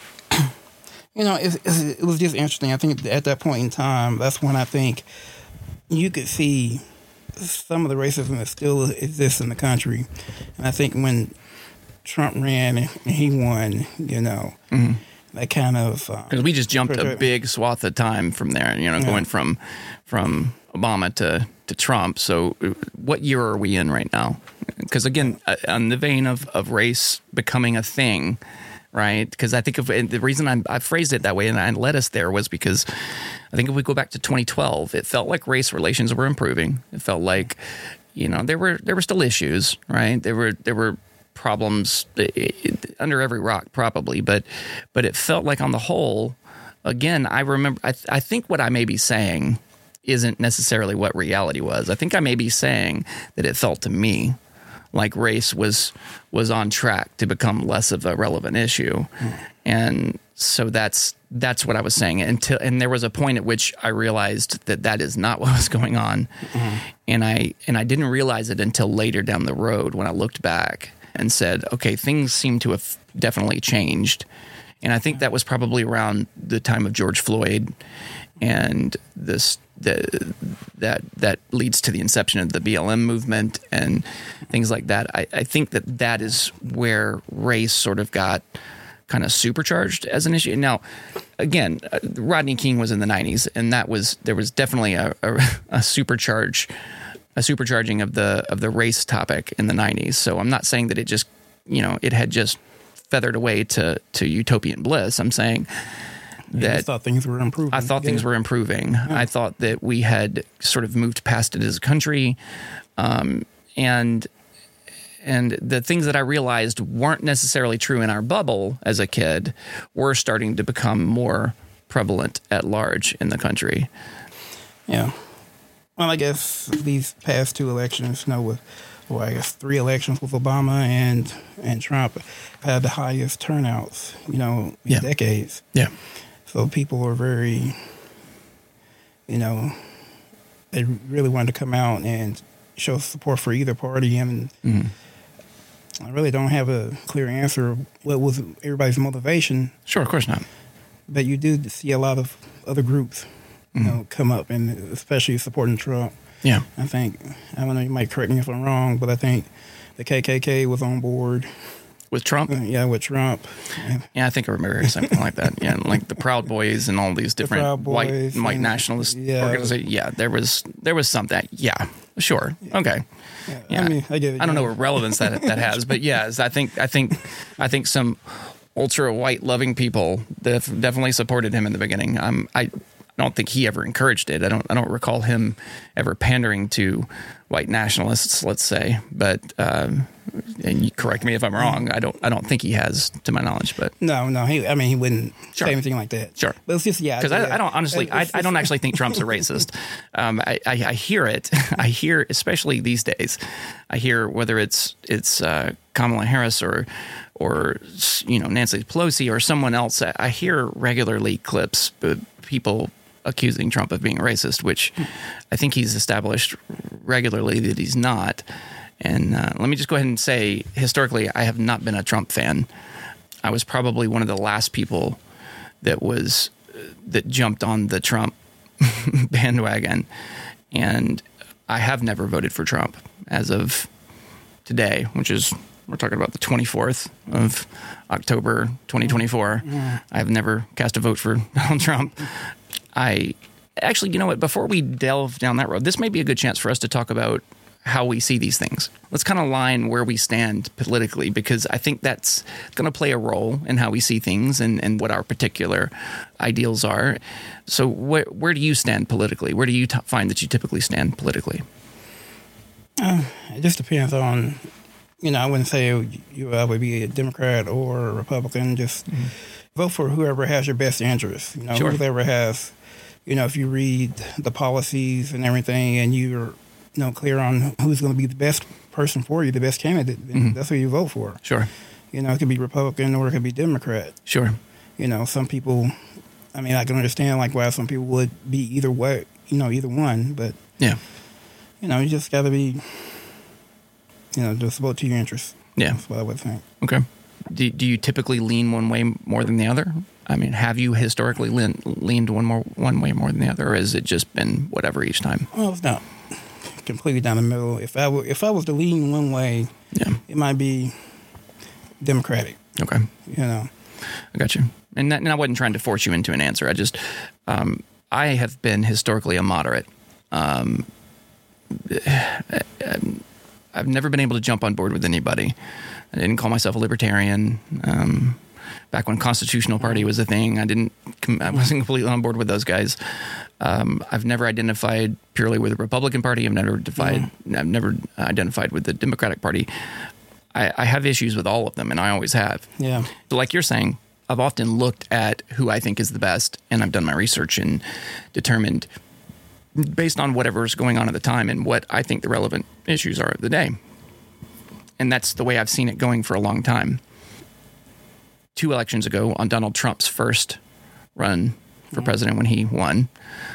B: you know, it, it was just interesting. I think at that point in time, that's when I think you could see some of the racism that still exists in the country. And I think when Trump ran and he won, you know, mm-hmm. that kind of...
A: Because uh, we just jumped a big swath of time from there, you know, yeah. going from from Obama to, to Trump. So what year are we in right now? Because, again, on the vein of, of race becoming a thing, right? Because I think if, the reason I, I phrased it that way and I led us there was because I think if we go back to twenty twelve, it felt like race relations were improving. It felt like, you know, there were there were still issues, right? There were there were problems under every rock, probably, but but it felt like on the whole, again, I remember. I, th- I think what I may be saying isn't necessarily what reality was. I think I may be saying that it felt to me like race was was on track to become less of a relevant issue, mm. and so that's that's what I was saying. Until and there was a point at which I realized that that is not what was going on, mm. and I and I didn't realize it until later down the road when I looked back and said, okay, things seem to have definitely changed, and I think that was probably around the time of George Floyd, and this. The, that that leads to the inception of the B L M movement and things like that. I, I think that that is where race sort of got kind of supercharged as an issue. Now, again, uh, Rodney King was in the nineties, and that was there was definitely a, a, a supercharge, a supercharging of the of the race topic in the nineties. So I'm not saying that it just you know it had just feathered away to to utopian bliss. I'm saying. That
B: I thought things were improving.
A: I thought
B: yeah.
A: things were improving. Yeah. I thought that we had sort of moved past it as a country, um, and and the things that I realized weren't necessarily true in our bubble as a kid were starting to become more prevalent at large in the country.
B: Yeah. Well, I guess these past two elections, you know, with well, I guess three elections with Obama and and Trump had the highest turnouts, you know, in
A: yeah.
B: decades.
A: Yeah.
B: So people are very, you know, they really wanted to come out and show support for either party. And mm-hmm. I really don't have a clear answer of what was everybody's motivation.
A: Sure, of course not.
B: But you do see a lot of other groups, you mm-hmm. know, come up, and especially supporting Trump.
A: Yeah.
B: I think, I don't know, you might correct me if I'm wrong, but I think the K K K was on board.
A: With Trump?
B: Yeah, with Trump. Yeah,
A: yeah I think I remember something like that. Yeah, like the Proud Boys and all these different
B: Proud
A: white
B: Boys
A: white
B: and-
A: nationalist
B: yeah.
A: organizations. Yeah, there was there was something. Yeah, sure, okay.
B: yeah.
A: Yeah.
B: I mean, I get it.
A: I don't
B: yeah.
A: know what relevance that that has, but yeah, I think I think I think some ultra white loving people def- definitely supported him in the beginning. Um, I don't think he ever encouraged it. I don't I don't recall him ever pandering to white nationalists, let's say. But um, and you correct me if I'm wrong. I don't I don't think he has, to my knowledge. But
B: No, no. He, I mean, he wouldn't
A: Sure.
B: say anything like that.
A: Sure.
B: But it's just, yeah.
A: because
B: yeah.
A: I, I don't honestly,
B: It's
A: I,
B: just-
A: I don't actually think Trump's a racist. Um, I, I, I hear it. I hear, especially these days, I hear whether it's it's uh, Kamala Harris or or you know Nancy Pelosi or someone else. I, I hear regularly clips of people accusing Trump of being racist, which I think he's established regularly that he's not. And uh, let me just go ahead and say, historically, I have not been a Trump fan. I was probably one of the last people that was that jumped on the Trump bandwagon, and I have never voted for Trump as of today, which is we're talking about the twenty-fourth of October, twenty twenty-four.
B: Yeah.
A: I've never cast a vote for Donald Trump. I actually, you know what? Before we delve down that road, this may be a good chance for us to talk about how we see these things. Let's kind of line where we stand politically, because I think that's going to play a role in how we see things and, and what our particular ideals are. So where, where do you stand politically? Where do you t- find that you typically stand politically?
B: Uh, it just depends on, you know, I wouldn't say you uh, would be a Democrat or a Republican. Just mm-hmm. vote for whoever has your best interests. You know,
A: Sure.
B: whoever has, you know, if you read the policies and everything and you're, you know, clear on who's going to be the best person for you, the best candidate, then
A: Mm-hmm.
B: that's who you vote for.
A: Sure.
B: You know, it could be Republican or it could be Democrat.
A: Sure.
B: You know, some people, I mean, I can understand like why some people would be either way, you know, either one, but
A: Yeah.
B: you know, you just got to be, you know, just vote to your interests.
A: Yeah.
B: That's what I would think.
A: Okay. Do, do you typically lean one way more than the other? I mean, have you historically lean, leaned one more one way more than the other, or has it just been whatever each time?
B: Well, it's not completely down the middle. If I were, if I was to lean one way,
A: Yeah.
B: it might be Democratic.
A: Okay.
B: You know.
A: I got you. And, that, and I wasn't trying to force you into an answer. I just, um, I have been historically a moderate. Um, I've never been able to jump on board with anybody. I didn't call myself a libertarian. Um, back when Constitutional Party was a thing, I didn't. I wasn't completely on board with those guys. Um, I've never identified purely with the Republican Party. I've never identified. I've never identified with the Democratic Party. I, I have issues with all of them, and I always have.
B: Yeah.
A: But like you're saying, I've often looked at who I think is the best, and I've done my research and determined, based on whatever's going on at the time and what I think the relevant issues are of the day. And that's the way I've seen it going for a long time. Two elections ago, on Donald Trump's first run for president when he won,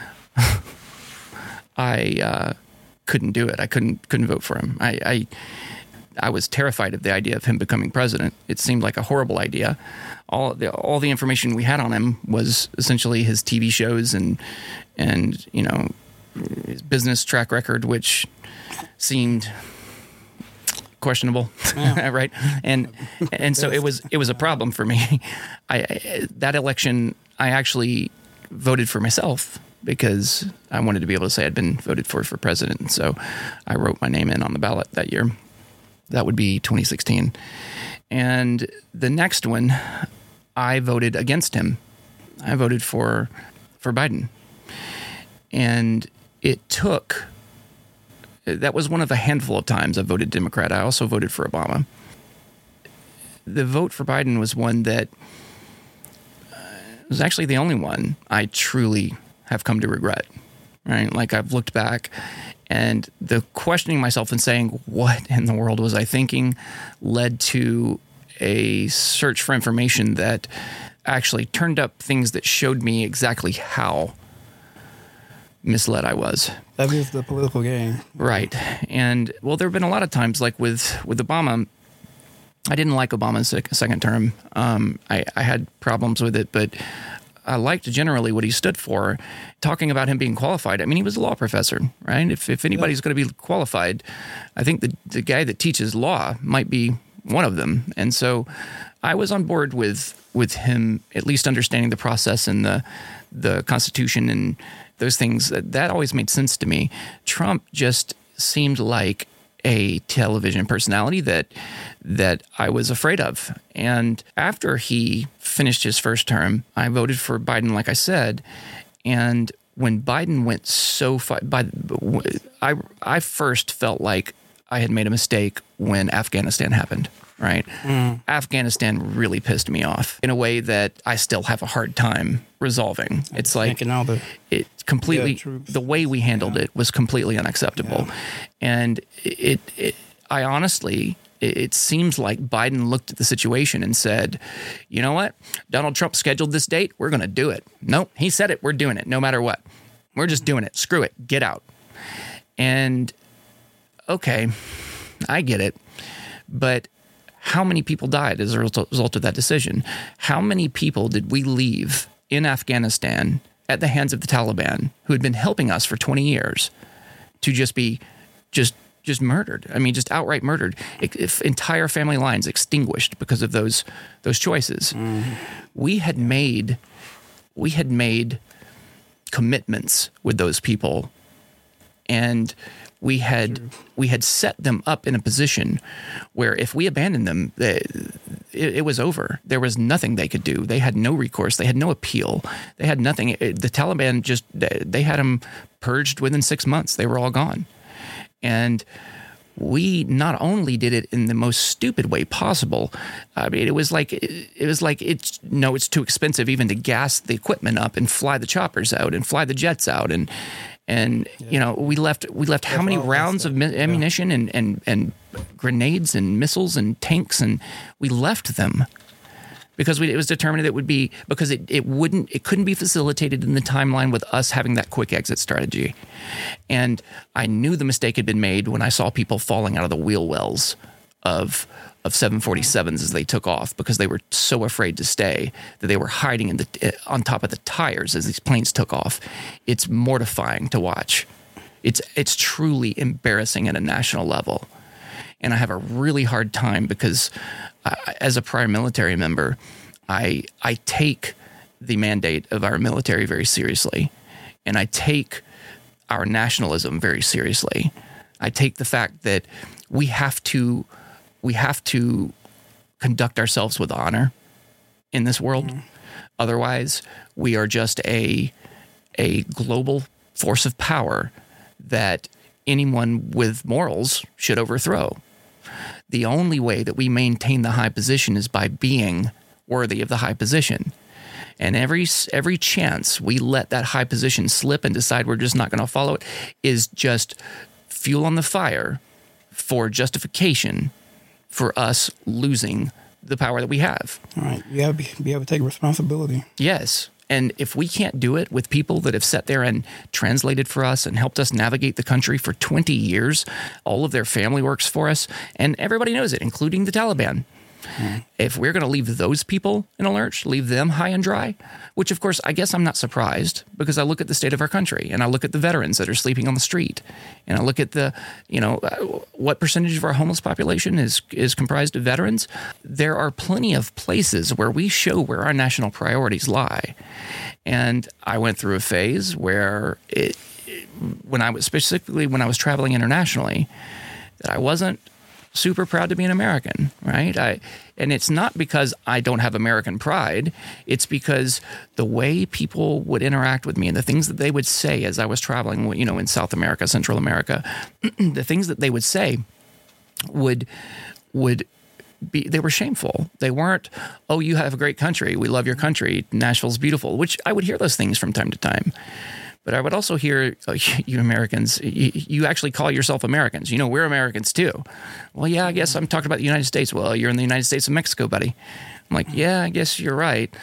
A: I uh, couldn't do it. I couldn't couldn't vote for him. I, I I was terrified of the idea of him becoming president. It seemed like a horrible idea. All the all the information we had on him was essentially his T V shows and and you know his business track record, which seemed questionable,
B: Yeah.
A: right? And and so it was it was a problem for me. I, I that election I actually voted for myself because I wanted to be able to say I'd been voted for for president. And so I wrote my name in on the ballot that year. That would be twenty sixteen. And the next one, I voted against him. I voted for for Biden. And it took, that was one of a handful of times I voted Democrat. I also voted for Obama. The vote for Biden was one that uh, was actually the only one I truly have come to regret, right? Like I've looked back and the questioning myself and saying, what in the world was I thinking, led to a search for information that actually turned up things that showed me exactly how misled I was.
B: That is the political game.
A: Right. And, well, there have been a lot of times, like with, with Obama, I didn't like Obama's sec- second term. Um, I, I had problems with it, but I liked generally what he stood for. Talking about him being qualified, I mean, he was a law professor, right? If if anybody's going to be qualified, I think the the guy that teaches law might be one of them. And so I was on board with with him at least understanding the process and the the Constitution and those things. That, that always made sense to me. Trump just seemed like a television personality that that I was afraid of. And after he finished his first term, I voted for Biden, like I said. And when Biden went so far, by, I I first felt like I had made a mistake when Afghanistan happened. Right, mm. Afghanistan really pissed me off in a way that I still have a hard time resolving. It's like
B: all the,
A: it completely yeah, the way we handled yeah. it was completely unacceptable, yeah. and it, it I honestly it, it seems like Biden looked at the situation and said, you know what, Donald Trump scheduled this date, we're going to do it. Nope, he said it, we're doing it, no matter what. We're just doing it. Screw it, get out. And okay, I get it, but how many people died as a result of that decision? How many people did we leave in Afghanistan at the hands of the Taliban who had been helping us for twenty years to just be just just murdered? I mean, just outright murdered. If entire family lines extinguished because of those those choices. Mm-hmm. We had made we had made commitments with those people, and we had True. we had set them up in a position where if we abandoned them, it, it was over. There was nothing they could do. They had no recourse. They had no appeal. They had nothing. It, the Taliban just they had them purged within six months. They were all gone. And we not only did it in the most stupid way possible. I mean, it was like it, it was like it's no, it's too expensive even to gas the equipment up and fly the choppers out and fly the jets out and. And, yeah. you know, we left we left how many rounds of mi- ammunition yeah. and, and, and grenades and missiles and tanks, and we left them because we, it was determined it would be because it, it wouldn't it couldn't be facilitated in the timeline with us having that quick exit strategy. And I knew the mistake had been made when I saw people falling out of the wheel wells of of seven forty-sevens as they took off because they were so afraid to stay that they were hiding in the on top of the tires as these planes took off. It's mortifying to watch. It's it's truly embarrassing at a national level. And I have a really hard time because I, as a prior military member, I I take the mandate of our military very seriously, and I take our nationalism very seriously. I take the fact that we have to We have to conduct ourselves with honor in this world. Mm. Otherwise, we are just a a global force of power that anyone with morals should overthrow. The only way that we maintain the high position is by being worthy of the high position. And every every chance we let that high position slip and decide we're just not going to follow it is just fuel on the fire for justification for us losing the power that we have.
B: All right. You got to be, be able to take responsibility.
A: Yes. And if we can't do it with people that have sat there and translated for us and helped us navigate the country for twenty years, all of their family works for us, and everybody knows it, including the Taliban. Mm. If we're going to leave those people in a lurch, leave them high and dry, which of course, I guess I'm not surprised because I look at the state of our country and I look at the veterans that are sleeping on the street and I look at the, you know, what percentage of our homeless population is, is comprised of veterans. There are plenty of places where we show where our national priorities lie. And I went through a phase where it, it when I was specifically when I was traveling internationally, that I wasn't super proud to be an American, right? I, and it's not because I don't have American pride. It's because the way people would interact with me and the things that they would say as I was traveling, you know, in South America, Central America, the things that they would say would would be, they were shameful. They weren't, oh, you have a great country. We love your country. Nashville's beautiful, which I would hear those things from time to time. But I would also hear, oh, you Americans, you, you actually call yourself Americans. You know, we're Americans too. Well, yeah, I guess I'm talking about the United States. Well, you're in the United States of Mexico, buddy. I'm like, yeah, I guess you're right.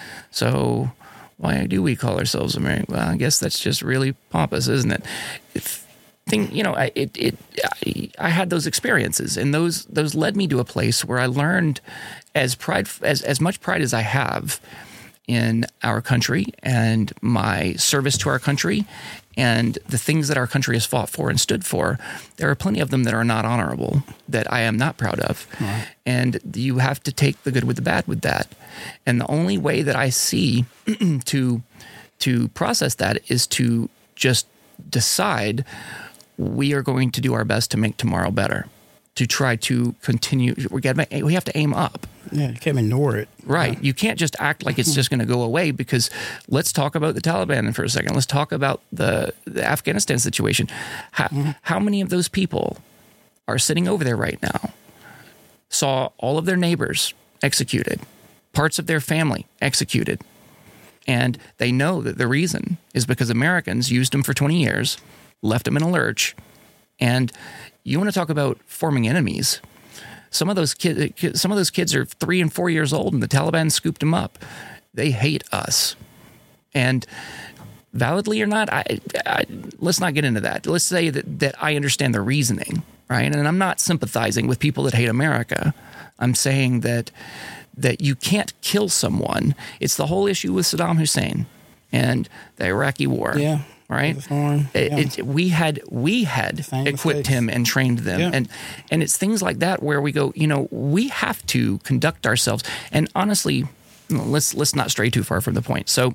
A: So why do we call ourselves American? Well, I guess that's just really pompous, isn't it? If, thing, you know, I, it, it, I, I had those experiences, and those those led me to a place where I learned as pride, as as much pride as I have in our country and my service to our country and the things that our country has fought for and stood for, there are plenty of them that are not honorable, that I am not proud of. Right. And you have to take the good with the bad with that. And the only way that I see to to process that is to just decide we are going to do our best to make tomorrow better, to try to continue. We got we have to aim up.
B: Yeah, you can't ignore it.
A: Right.
B: Yeah.
A: You can't just act like it's just going to go away, because let's talk about the Taliban for a second. Let's talk about the, the Afghanistan situation. How, mm-hmm. how many of those people are sitting over there right now, saw all of their neighbors executed, parts of their family executed, and they know that the reason is because Americans used them for twenty years, left them in a lurch, and you want to talk about forming enemies. Some of those kids, some of those kids are three and four years old, and the Taliban scooped them up. They hate us, and validly or not, I, I, let's not get into that. Let's say that that I understand the reasoning, right? And I'm not sympathizing with people that hate America. I'm saying that that you can't kill someone. It's the whole issue with Saddam Hussein and the Iraqi war.
B: Yeah.
A: Right.
B: Yeah.
A: It, it, we had we had
B: Same
A: equipped
B: mistakes.
A: him and trained them,
B: Yeah.
A: and and it's things like that where we go, you know, we have to conduct ourselves. And honestly, let's let's not stray too far from the point. So,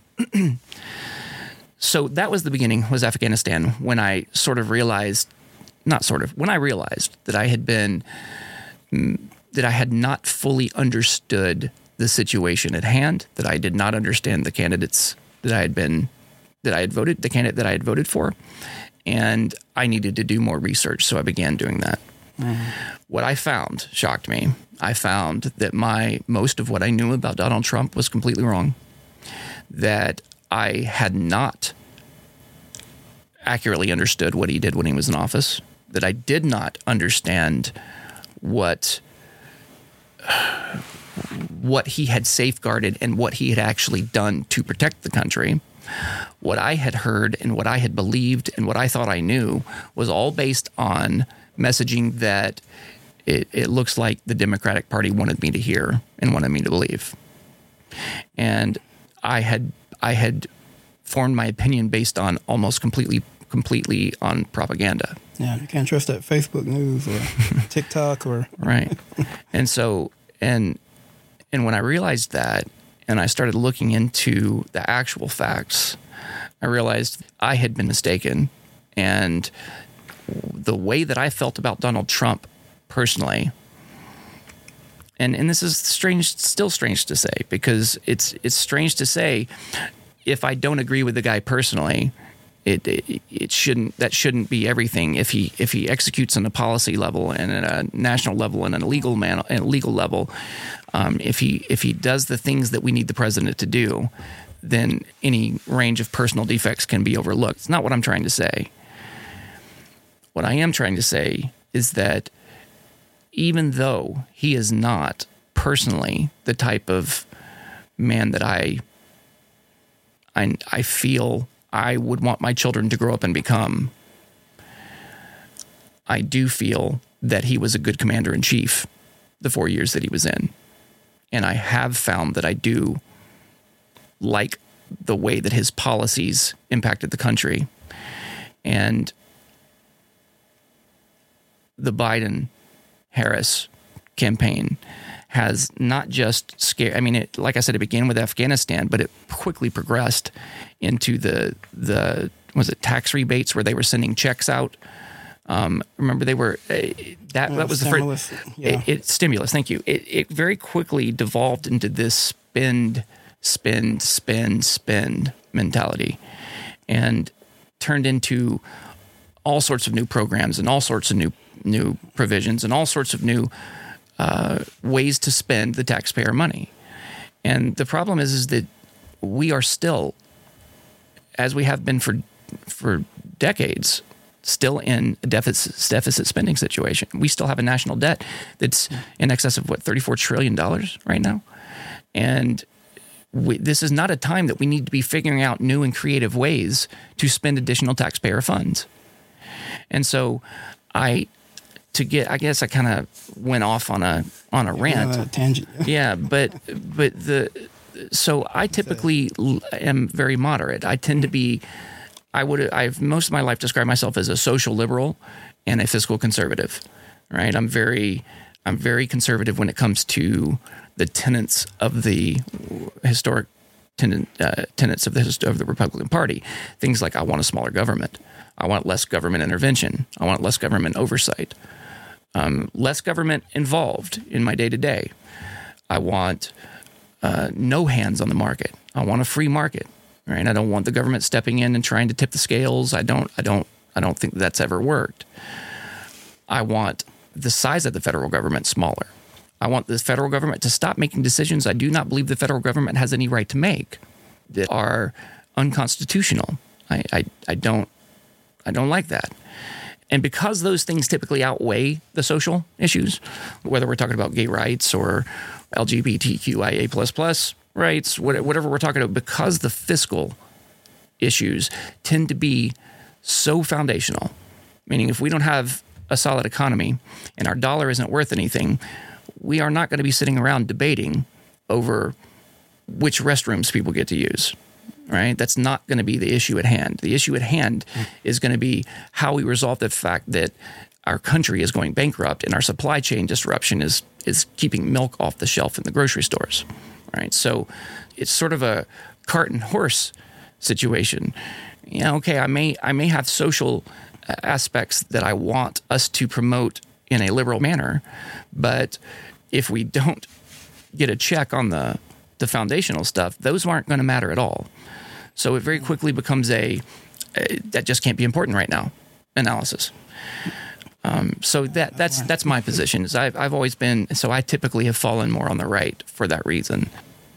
A: so that was the beginning. Was Afghanistan, when I sort of realized, not sort of, when I realized that I had been that I had not fully understood the situation at hand, that I did not understand the candidates that I had been. that I had voted, the candidate that I had voted for, and I needed to do more research, so I began doing that. Mm-hmm. What I found shocked me. I found that my most of what I knew about Donald Trump was completely wrong, that I had not accurately understood what he did when he was in office, that I did not understand what what he had safeguarded and what he had actually done to protect the country. What I had heard and what I had believed and what I thought I knew was all based on messaging that it, it looks like the Democratic Party wanted me to hear and wanted me to believe. And I had I had formed my opinion based on almost completely completely on propaganda.
B: Yeah, you can't trust that Facebook news or TikTok or
A: right. And so and and when I realized that, and I started looking into the actual facts, I realized I had been mistaken. And the way that I felt about Donald Trump personally, and, and this is strange, still strange to say, because it's it's strange to say if I don't agree with the guy personally, it it, it shouldn't that shouldn't be everything. If he if he executes on a policy level and at a national level and at a legal man at a legal level, um, if he if he does the things that we need the president to do, then any range of personal defects can be overlooked. It's not what I'm trying to say. What I am trying to say is that even though he is not personally the type of man that I I, I feel I would want my children to grow up and become, I do feel that he was a good commander-in-chief the four years that he was in. And I have found that I do like the way that his policies impacted the country. And the Biden-Harris campaign has not just scared, I mean, it, like I said, it began with Afghanistan, but it quickly progressed into the, the was it tax rebates where they were sending checks out? Um, remember, they were, uh, that,
B: uh,
A: that was
B: stimulus,
A: the first,
B: yeah.
A: it, it, stimulus, thank you. It, it very quickly devolved into this spend, spend, spend, spend mentality, and turned into all sorts of new programs and all sorts of new new provisions and all sorts of new uh, ways to spend the taxpayer money. And the problem is, is that we are still, as we have been for for decades, still in a deficit, deficit spending situation. We still have a national debt that's in excess of, what, thirty-four trillion dollars right now? And we, this is not a time that we need to be figuring out new and creative ways to spend additional taxpayer funds. And so I... To get, I guess I kind of went off on a on a rant.
B: Uh, tangent.
A: Yeah, but but the so I typically am very moderate. I tend to be I would I've most of my life described myself as a social liberal and a fiscal conservative, right? I'm very I'm very conservative when it comes to the tenets of the historic tenant, uh, tenets of the of the Republican Party. Things like I want a smaller government, I want less government intervention, I want less government oversight, um, less government involved in my day to day. I want uh, no hands on the market. I want a free market. Right? I don't want the government stepping in and trying to tip the scales. I don't. I don't. I don't think that's ever worked. I want the size of the federal government smaller. I want the federal government to stop making decisions I do not believe the federal government has any right to make that are unconstitutional. I. I, I don't. I don't like that. And because those things typically outweigh the social issues, whether we're talking about gay rights or L G B T Q I A plus plus rights, whatever we're talking about, because the fiscal issues tend to be so foundational, meaning if we don't have a solid economy and our dollar isn't worth anything, we are not going to be sitting around debating over which restrooms people get to use, right? That's not going to be the issue at hand. The issue at hand mm. is going to be how we resolve the fact that our country is going bankrupt and our supply chain disruption is is keeping milk off the shelf in the grocery stores. Right, so it's sort of a cart and horse situation. You know, okay, I may I may have social aspects that I want us to promote in a liberal manner, but if we don't get a check on the the foundational stuff, those aren't going to matter at all. So it very quickly becomes a, a that just can't be important right now analysis. Um, so that that's that's my position. Is I've I've always been so I typically have fallen more on the right for that reason.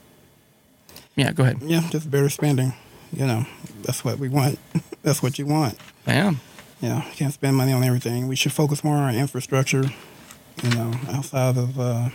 A: Yeah, go ahead.
B: Yeah, just better spending. You know, that's what we want. That's what you want.
A: Yeah.
B: You know, you can't spend money on everything. We should focus more on infrastructure. You know, outside of uh,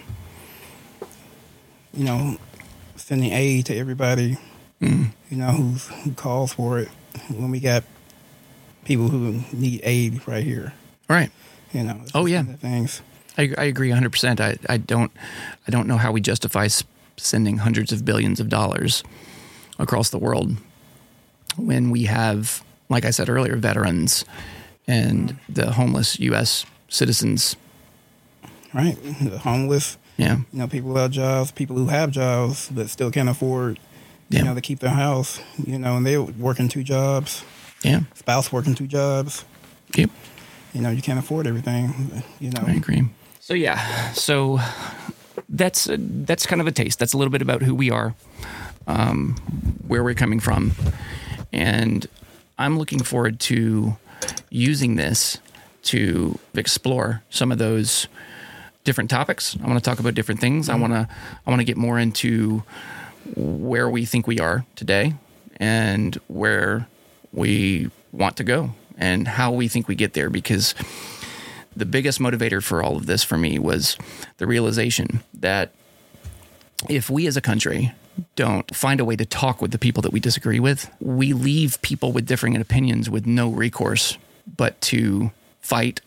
B: you know sending aid to everybody. Mm. You know who's, who calls for it when we got people who need aid right here.
A: Right.
B: You know.
A: Oh yeah.
B: Things.
A: I, I agree one hundred percent. I, I don't I don't know how we justify sending hundreds of billions of dollars across the world when we have, like I said earlier, veterans and the homeless U S citizens.
B: Right. The homeless.
A: Yeah.
B: You know, people without jobs, people who have jobs but still can't afford, you yeah. know, to keep their house. You know, and they're working two jobs.
A: Yeah.
B: Spouse working two jobs.
A: Yep.
B: You know, you can't afford everything, you know.
A: I agree. So, yeah. So that's uh, that's kind of a taste. That's a little bit about who we are, um, where we're coming from. And I'm looking forward to using this to explore some of those different topics. I want to talk about different things. Mm-hmm. I want to I want to get more into where we think we are today and where we want to go and how we think we get there, because the biggest motivator for all of this for me was the realization that if we as a country don't find a way to talk with the people that we disagree with, we leave people with differing opinions with no recourse but to fight,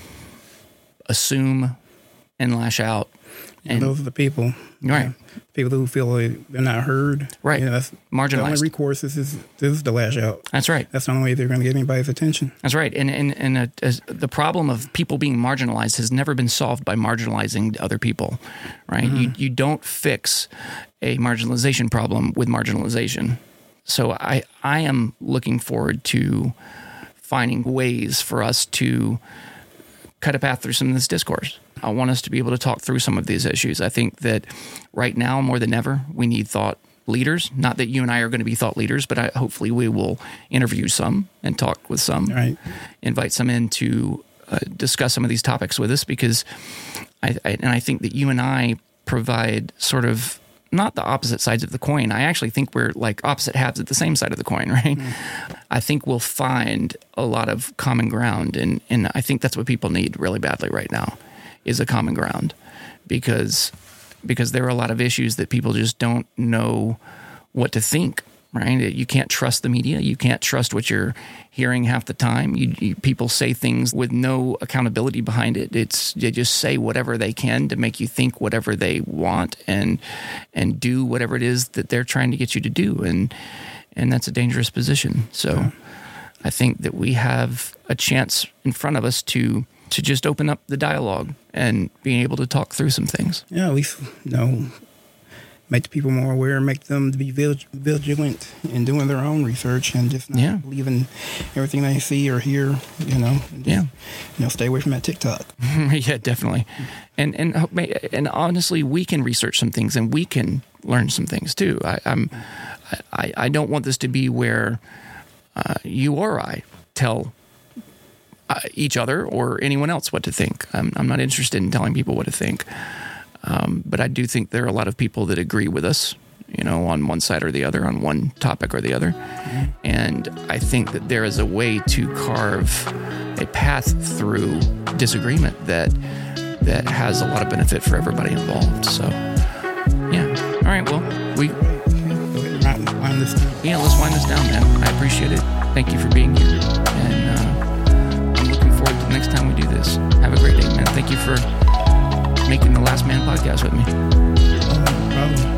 A: assume, and lash out.
B: And those are the people.
A: Right.
B: Uh, people who feel like they're not heard.
A: Right.
B: You know, that's
A: marginalized.
B: The only recourse is, is, is the lash out.
A: That's right.
B: That's the only way they're going to get anybody's attention.
A: That's right. And and, and uh, as the problem of people being marginalized has never been solved by marginalizing other people, right? Mm-hmm. You you don't fix a marginalization problem with marginalization. So I, I am looking forward to finding ways for us to cut a path through some of this discourse. I want us to be able to talk through some of these issues. I think that right now, more than ever, we need thought leaders. Not that you and I are going to be thought leaders, but I, hopefully we will interview some and talk with some,
B: right.
A: Invite some in to uh, discuss some of these topics with us, because I, I and I think that you and I provide sort of not the opposite sides of the coin. I actually think we're like opposite halves at the same side of the coin, right? Mm. I think we'll find a lot of common ground, and, and I think that's what people need really badly right now, is a common ground, because because there are a lot of issues that people just don't know what to think, right? You can't trust the media. You can't trust what you're hearing half the time. You, you, people say things with no accountability behind it. It's they just say whatever they can to make you think whatever they want and and do whatever it is that they're trying to get you to do, and and that's a dangerous position. So I think that we have a chance in front of us to to just open up the dialogue and being able to talk through some things.
B: Yeah, at least, you know, make the people more aware, make them to be vigilant in doing their own research and just not
A: yeah.
B: believing everything they see or hear, you know. Just,
A: yeah.
B: You know, stay away from that TikTok.
A: Yeah, definitely. And and and honestly, we can research some things and we can learn some things too. I, I'm, I, I don't want this to be where uh, you or I tell uh, each other or anyone else what to think. I'm, I'm not interested in telling people what to think. Um, but I do think there are a lot of people that agree with us, you know, on one side or the other, on one topic or the other. Mm-hmm. And I think that there is a way to carve a path through disagreement that that has a lot of benefit for everybody involved. So, yeah. All right, well, we...
B: Wind this down.
A: Yeah, let's wind this down, man. I appreciate it. Thank you for being here. And uh, I'm looking forward to the next time we do this. Have a great day, man. Thank you for making the Last Man podcast with me.
B: Oh, no problem.